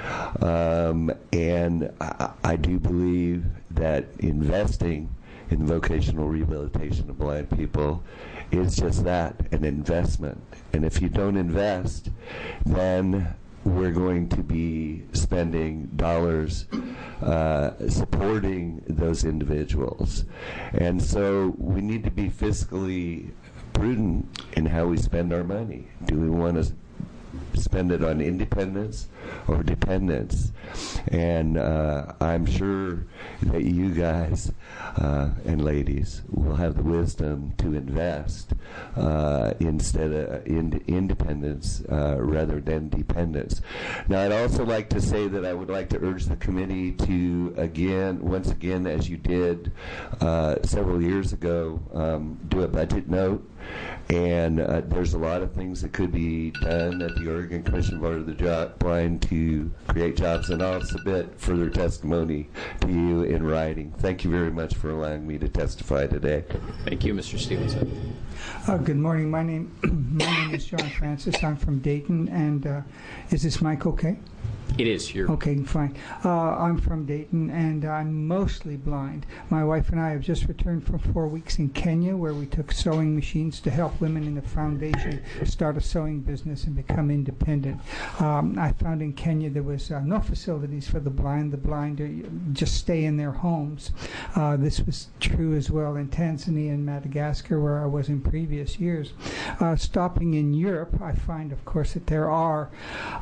[SPEAKER 13] And I do believe that investing in vocational rehabilitation of blind people is just that, an investment. And if you don't invest, then we're going to be spending dollars supporting those individuals. And so we need to be fiscally prudent in how we spend our money. Do we want to spend it on independence or dependence? And I'm sure that you guys and ladies will have the wisdom to invest instead of independence rather than dependence. Now, I'd also like to say that I would like to urge the committee to, once again, as you did several years ago, do a budget note. And there's a lot of things that could be done at the Oregon Commission for the Blind to create jobs, and I'll submit further testimony to you in writing. Thank you very much for allowing me to testify today.
[SPEAKER 2] Thank you, Mr. Stevenson.
[SPEAKER 12] Good morning. My name is John Francis. I'm from Dayton, and is this mic okay?
[SPEAKER 2] It is.
[SPEAKER 12] Okay, fine. I'm from Dayton, and I'm mostly blind. My wife and I have just returned from 4 weeks in Kenya, where we took sewing machines to help women in the foundation start a sewing business and become independent. I found in Kenya there was no facilities for the blind. The blind just stay in their homes. This was true as well in Tanzania and Madagascar, where I was in previous years. Stopping in Europe, I find, of course, that there are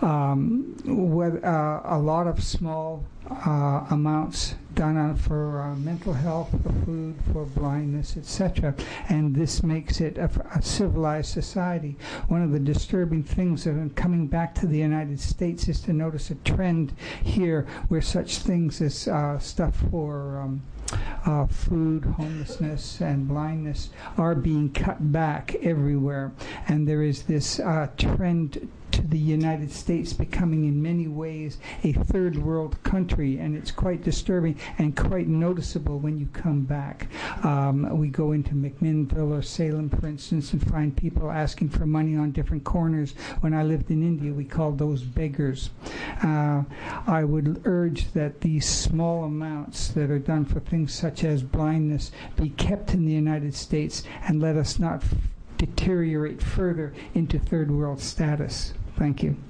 [SPEAKER 12] a lot of small amounts done for mental health, for food, for blindness, etc. And this makes it a civilized society. One of the disturbing things of coming back to the United States is to notice a trend here where such things as stuff for food, homelessness, and blindness are being cut back everywhere. And there is this trend to the United States becoming in many ways a third world country, and it's quite disturbing and quite noticeable when you come back. We go into McMinnville or Salem, for instance, and find people asking for money on different corners. When I lived in India, we called those beggars. I would urge that these small amounts that are done for things such as blindness be kept in the United States, and let us not deteriorate further into third world status. Thank you.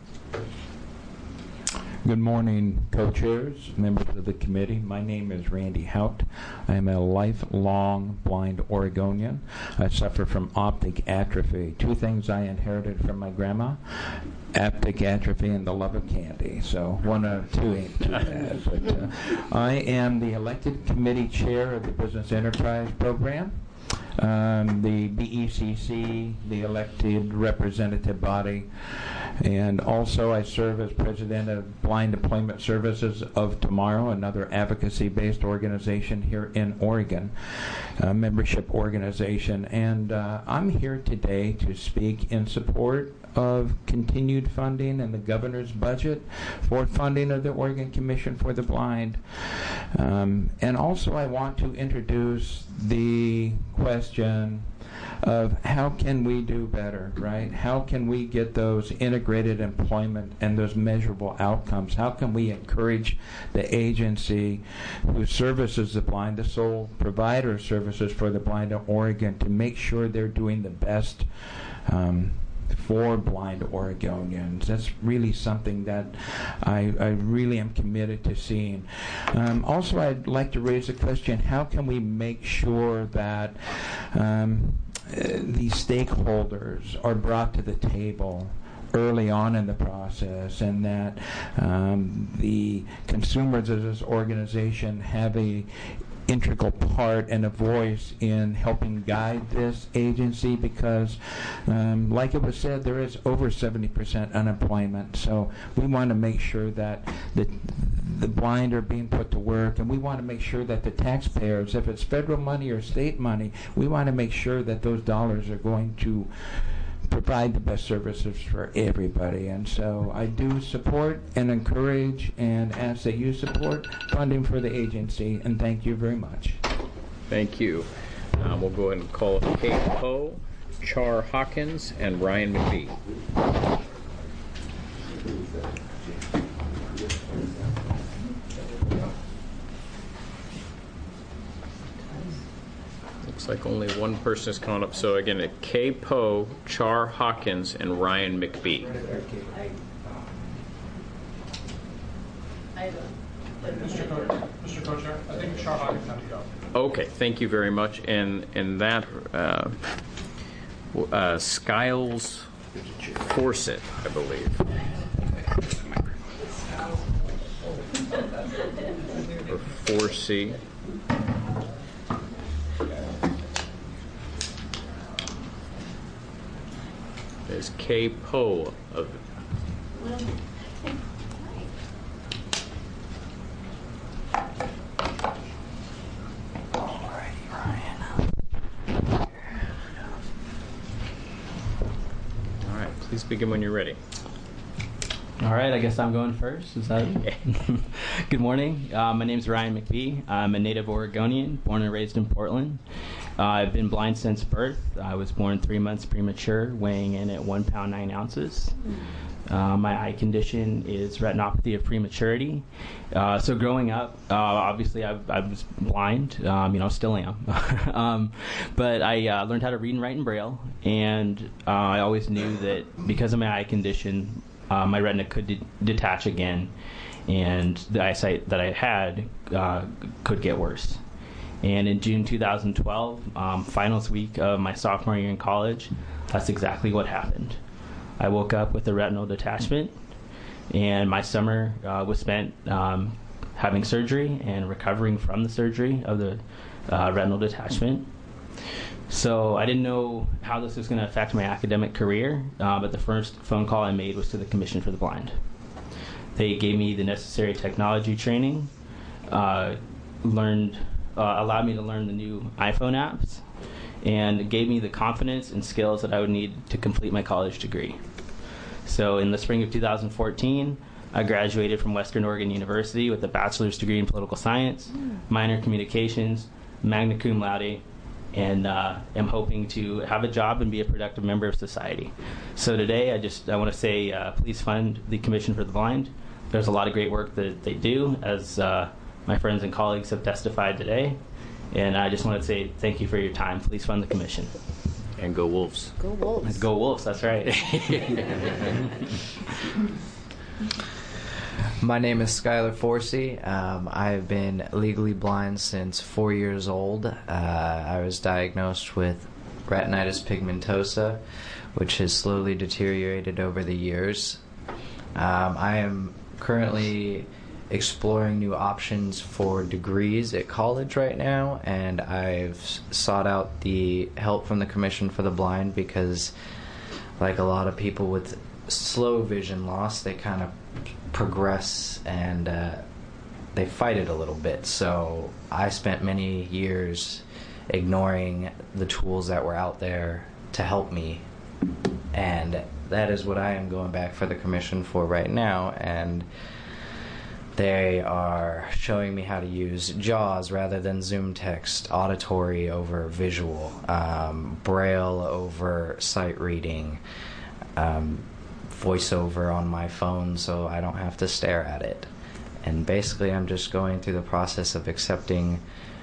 [SPEAKER 14] Good morning, co-chairs, members of the committee. My name is Randy Hout. I am a lifelong blind Oregonian. I suffer from optic atrophy. Two things I inherited from my grandma: optic atrophy and the love of candy. So one of two ain't too bad. But, I am the elected committee chair of the Business Enterprise Program. The BECC, the elected representative body, and also I serve as president of Blind Employment Services of Tomorrow, another advocacy-based organization here in Oregon, a membership organization, and I'm here today to speak in support of continued funding in the governor's budget for funding of the Oregon Commission for the Blind. And also I want to introduce the question of how can we do better, right? How can we get those integrated employment and those measurable outcomes? How can we encourage the agency who services the blind, the sole provider of services for the blind in Oregon, to make sure they're doing the best for blind Oregonians? That's really something that I really am committed to seeing. Also, I'd like to raise the question, how can we make sure that these stakeholders are brought to the table early on in the process, and that the consumers of this organization have a integral part and a voice in helping guide this agency, because like it was said, there is over 70% unemployment. So we want to make sure that the blind are being put to work, and we want to make sure that the taxpayers, if it's federal money or state money, we want to make sure that those dollars are going to provide the best services for everybody. And so I do support and encourage and ask that you support funding for the agency, and thank you very much.
[SPEAKER 2] Thank you. We'll go ahead and call Kate Poe, Char Hawkins, and Ryan McBee. Looks like only one person is coming up. So again, Kay Poe, Char Hawkins, and Ryan McBee.
[SPEAKER 15] Mr. Co-Chair, I think Char Hawkins had to go.
[SPEAKER 2] Okay, thank you very much. And that Skiles Forsett, I believe. Or Forsey. There's Kay Poe of Please begin when you're ready.
[SPEAKER 16] All right, I guess I'm going first. Is that it? Good morning. My name is Ryan McBee. I'm a native Oregonian, born and raised in Portland. I've been blind since birth. I was born 3 months premature, weighing in at 1 pound 9 ounces. My eye condition is retinopathy of prematurity. So growing up, obviously I was blind, still am. But I learned how to read and write in Braille, and I always knew that because of my eye condition, my retina could detach again, and the eyesight that I had could get worse. And in June 2012, finals week of my sophomore year in college, that's exactly what happened. I woke up with a retinal detachment, and my summer was spent having surgery and recovering from the surgery of the retinal detachment. So I didn't know how this was going to affect my academic career, but the first phone call I made was to the Commission for the Blind. They gave me the necessary technology training, allowed me to learn the new iPhone apps, and gave me the confidence and skills that I would need to complete my college degree. So in the spring of 2014, I graduated from Western Oregon University with a bachelor's degree in political science, minor communications, magna cum laude, and am hoping to have a job and be a productive member of society. So today, I want to say, please fund the Commission for the Blind. There's a lot of great work that they do, as my friends and colleagues have testified today. And I just want to say thank you for your time. Please fund the Commission.
[SPEAKER 2] And go Wolves.
[SPEAKER 10] Go Wolves.
[SPEAKER 16] Go Wolves, that's right.
[SPEAKER 17] My name is Skylar Forsey. I've been legally blind since 4 years old. I was diagnosed with retinitis pigmentosa, which has slowly deteriorated over the years. I am currently exploring new options for degrees at college right now, and I've sought out the help from the Commission for the Blind because, like a lot of people with slow vision loss, they kind of progress and they fight it a little bit. So I spent many years ignoring the tools that were out there to help me, and that is what I am going back for the Commission for right now. And they are showing me how to use JAWS rather than Zoom text, auditory over visual, Braille over sight reading, voiceover on my phone so I don't have to stare at it. And basically I'm just going through the process of accepting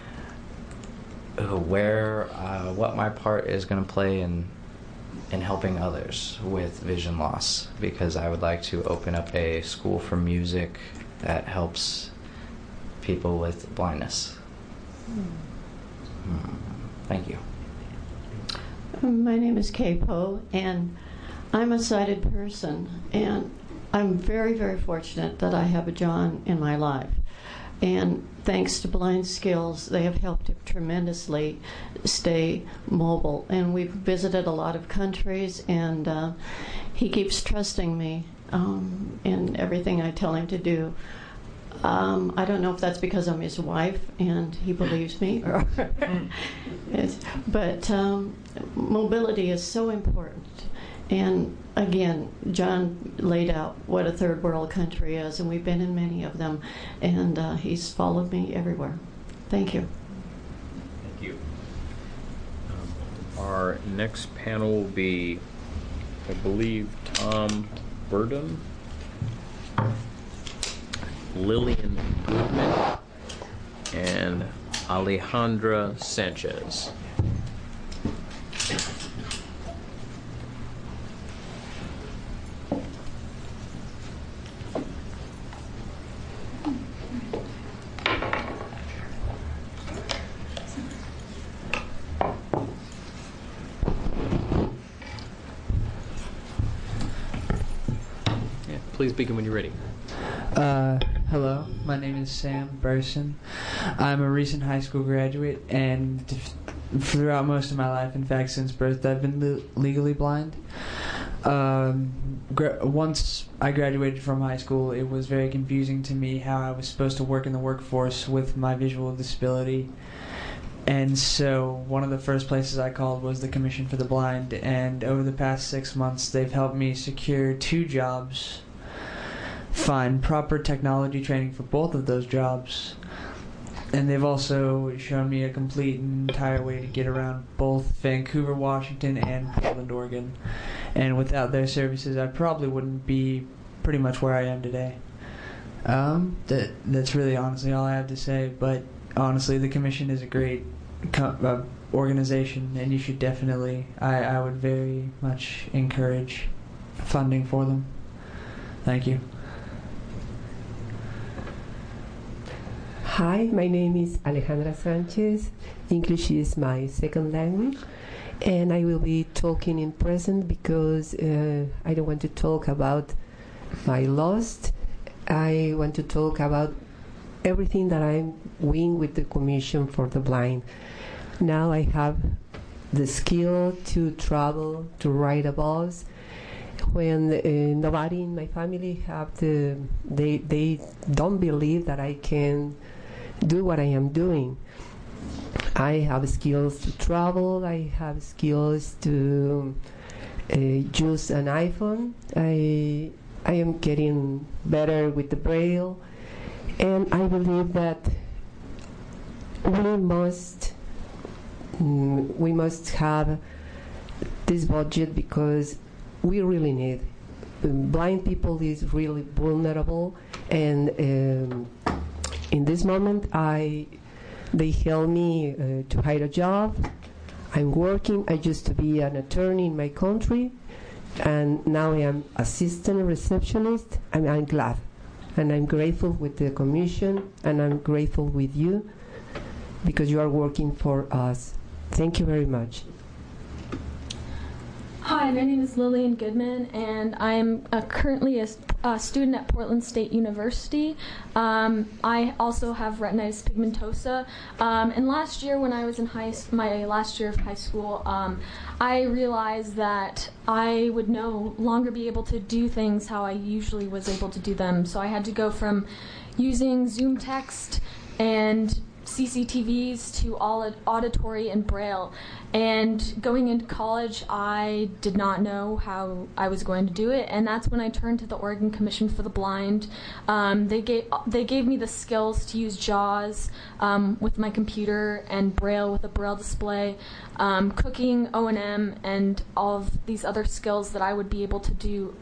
[SPEAKER 17] what my part is going to play in helping others with vision loss, because I would like to open up a school for music that helps people with blindness. Thank you.
[SPEAKER 18] My name is Kay Poe, and I'm a sighted person, and I'm very, very fortunate that I have a John in my life. And thanks to Blind Skills, they have helped him tremendously stay mobile. And we've visited a lot of countries, and he keeps trusting me in everything I tell him to do. I don't know if that's because I'm his wife and he believes me, but mobility is so important. And again, John laid out what a third world country is, and we've been in many of them, and he's followed me everywhere. Thank you.
[SPEAKER 2] Thank you. Our next panel will be, I believe, Tom Burden, Lillian Goodman, and Alejandra Sanchez. Please begin when you're ready.
[SPEAKER 19] Hello, my name is Sam Burson. I'm a recent high school graduate, and throughout most of my life, in fact since birth, I've been legally blind. Once I graduated from high school, it was very confusing to me how I was supposed to work in the workforce with my visual disability. And so one of the first places I called was the Commission for the Blind, and over the past 6 months, they've helped me secure 2 jobs, find proper technology training for both of those jobs, and they've also shown me a complete and entire way to get around both Vancouver, Washington, and Portland, Oregon. And without their services, I probably wouldn't be pretty much where I am today. That's really honestly all I have to say, but honestly, the Commission is a great organization, and you should definitely, I would very much encourage funding for them. Thank you.
[SPEAKER 20] Hi, my name is Alejandra Sanchez. English is my second language, and I will be talking in present because I don't want to talk about my loss. I want to talk about everything that I'm doing with the Commission for the Blind. Now I have the skill to travel, to ride a bus. When nobody in my family they don't believe that I can do what I am doing. I have skills to travel. I have skills to use an iPhone. I am getting better with the Braille, and I believe that we must have this budget because we really need. Blind people is really vulnerable, and in this moment, they help me to hire a job. I'm working. I used to be an attorney in my country, and now I am assistant receptionist, and I'm glad. And I'm grateful with the commission, and I'm grateful with you because you are working for us. Thank you very much.
[SPEAKER 21] Hi, my name is Lillian Goodman, and I'm currently a student at Portland State University. I also have retinitis pigmentosa. And last year, when I was in my last year of high school, I realized that I would no longer be able to do things how I usually was able to do them. So I had to go from using Zoom text and CCTVs to all auditory and Braille. And going into college, I did not know how I was going to do it, and that's when I turned to the Oregon Commission for the Blind. They gave me the skills to use JAWS with my computer and Braille with a Braille display, cooking, O&M, and all of these other skills that I would be able to do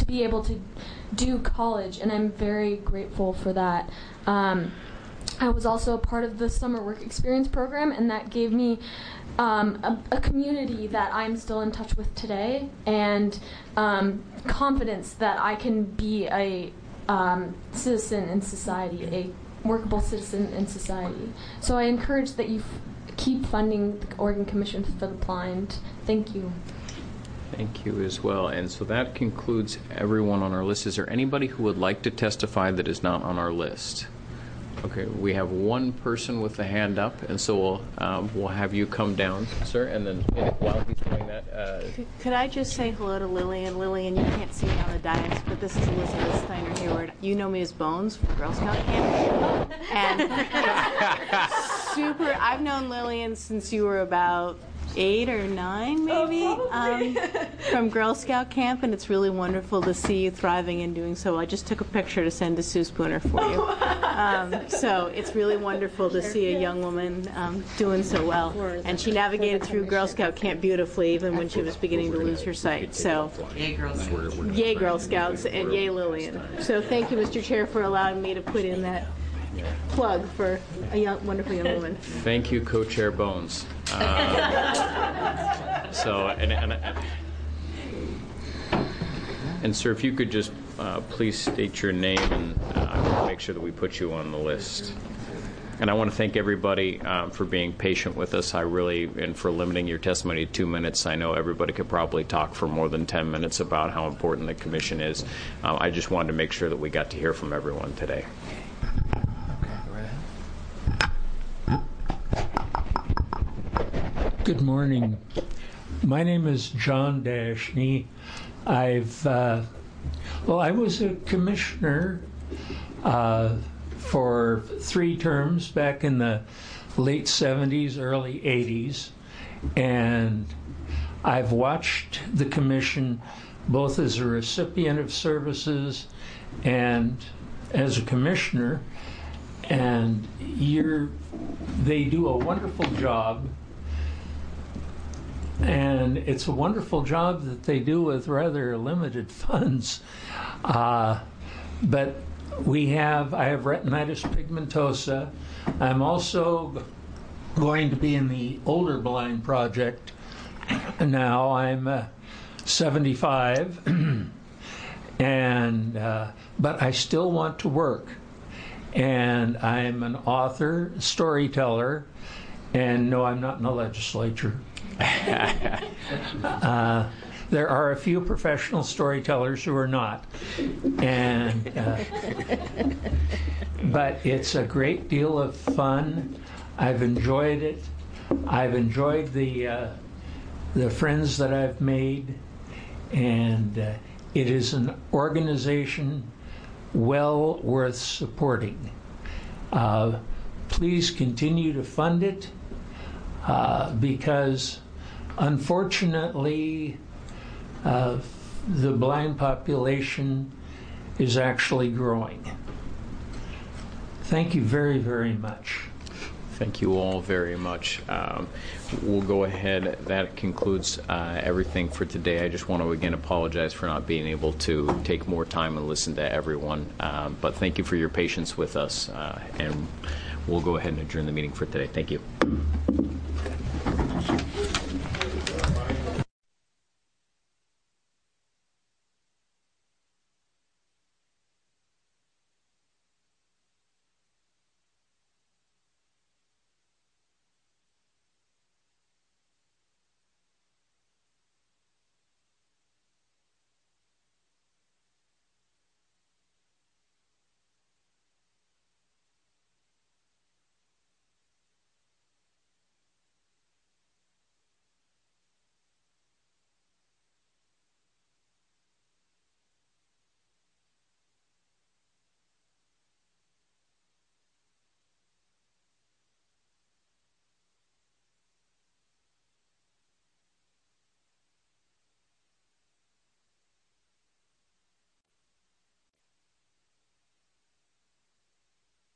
[SPEAKER 21] college, and I'm very grateful for that. I was also a part of the summer work experience program, and that gave me a community that I'm still in touch with today, and confidence that I can be a citizen in society, a workable citizen in society. So I encourage that you keep funding the Oregon Commission for the Blind. Thank you.
[SPEAKER 2] Thank you as well. And so that concludes everyone on our list. Is there anybody who would like to testify that is not on our list? Okay, we have one person with the hand up, and so we'll have you come down, sir, and then while he's doing that...
[SPEAKER 22] Could I just say hello to Lillian? Lillian, you can't see me on the dais, but this is Elizabeth Steiner Hayward. You know me as Bones from Girl Scout Camp. And super, I've known Lillian since you were about 8 or 9, maybe, from Girl Scout Camp, and it's really wonderful to see you thriving and doing so well. I just took a picture to send to Sue Spooner for you. So it's really wonderful to see a young woman doing so well. And she navigated through Girl Scout Camp beautifully, even when she was beginning to lose her sight. So,
[SPEAKER 7] Yay, Girl Scouts.
[SPEAKER 22] Yay, Girl Scouts, and yay, Lillian. So thank you, Mr. Chair, for allowing me to put in that plug for a wonderful young woman.
[SPEAKER 2] Thank you, Co-Chair Bones. And sir, if you could just please state your name, and I will make sure that we put you on the list. And I want to thank everybody for being patient with us. And for limiting your testimony to 2 minutes. I know everybody could probably talk for more than 10 minutes about how important the commission is. I just wanted to make sure that we got to hear from everyone today.
[SPEAKER 23] Good morning. My name is John Dashney. I was a commissioner for 3 terms back in the late 70s, early 80s, and I've watched the commission both as a recipient of services and as a commissioner, and they do a wonderful job. And it's a wonderful job that they do with rather limited funds. But I have retinitis pigmentosa. I'm also going to be in the Older Blind Project. Now I'm 75, but I still want to work. And I'm an author, storyteller, and no, I'm not in the legislature. There are a few professional storytellers who are not, but it's a great deal of fun. I've enjoyed it. I've enjoyed the friends that I've made, and it is an organization well worth supporting. Please continue to fund it. Because unfortunately the blind population is actually growing. Thank you very, very much.
[SPEAKER 2] Thank you all very much. We'll go ahead. That concludes everything for today. I just want to again apologize for not being able to take more time and listen to everyone. But thank you for your patience with us. And we'll go ahead and adjourn the meeting for today. Thank you.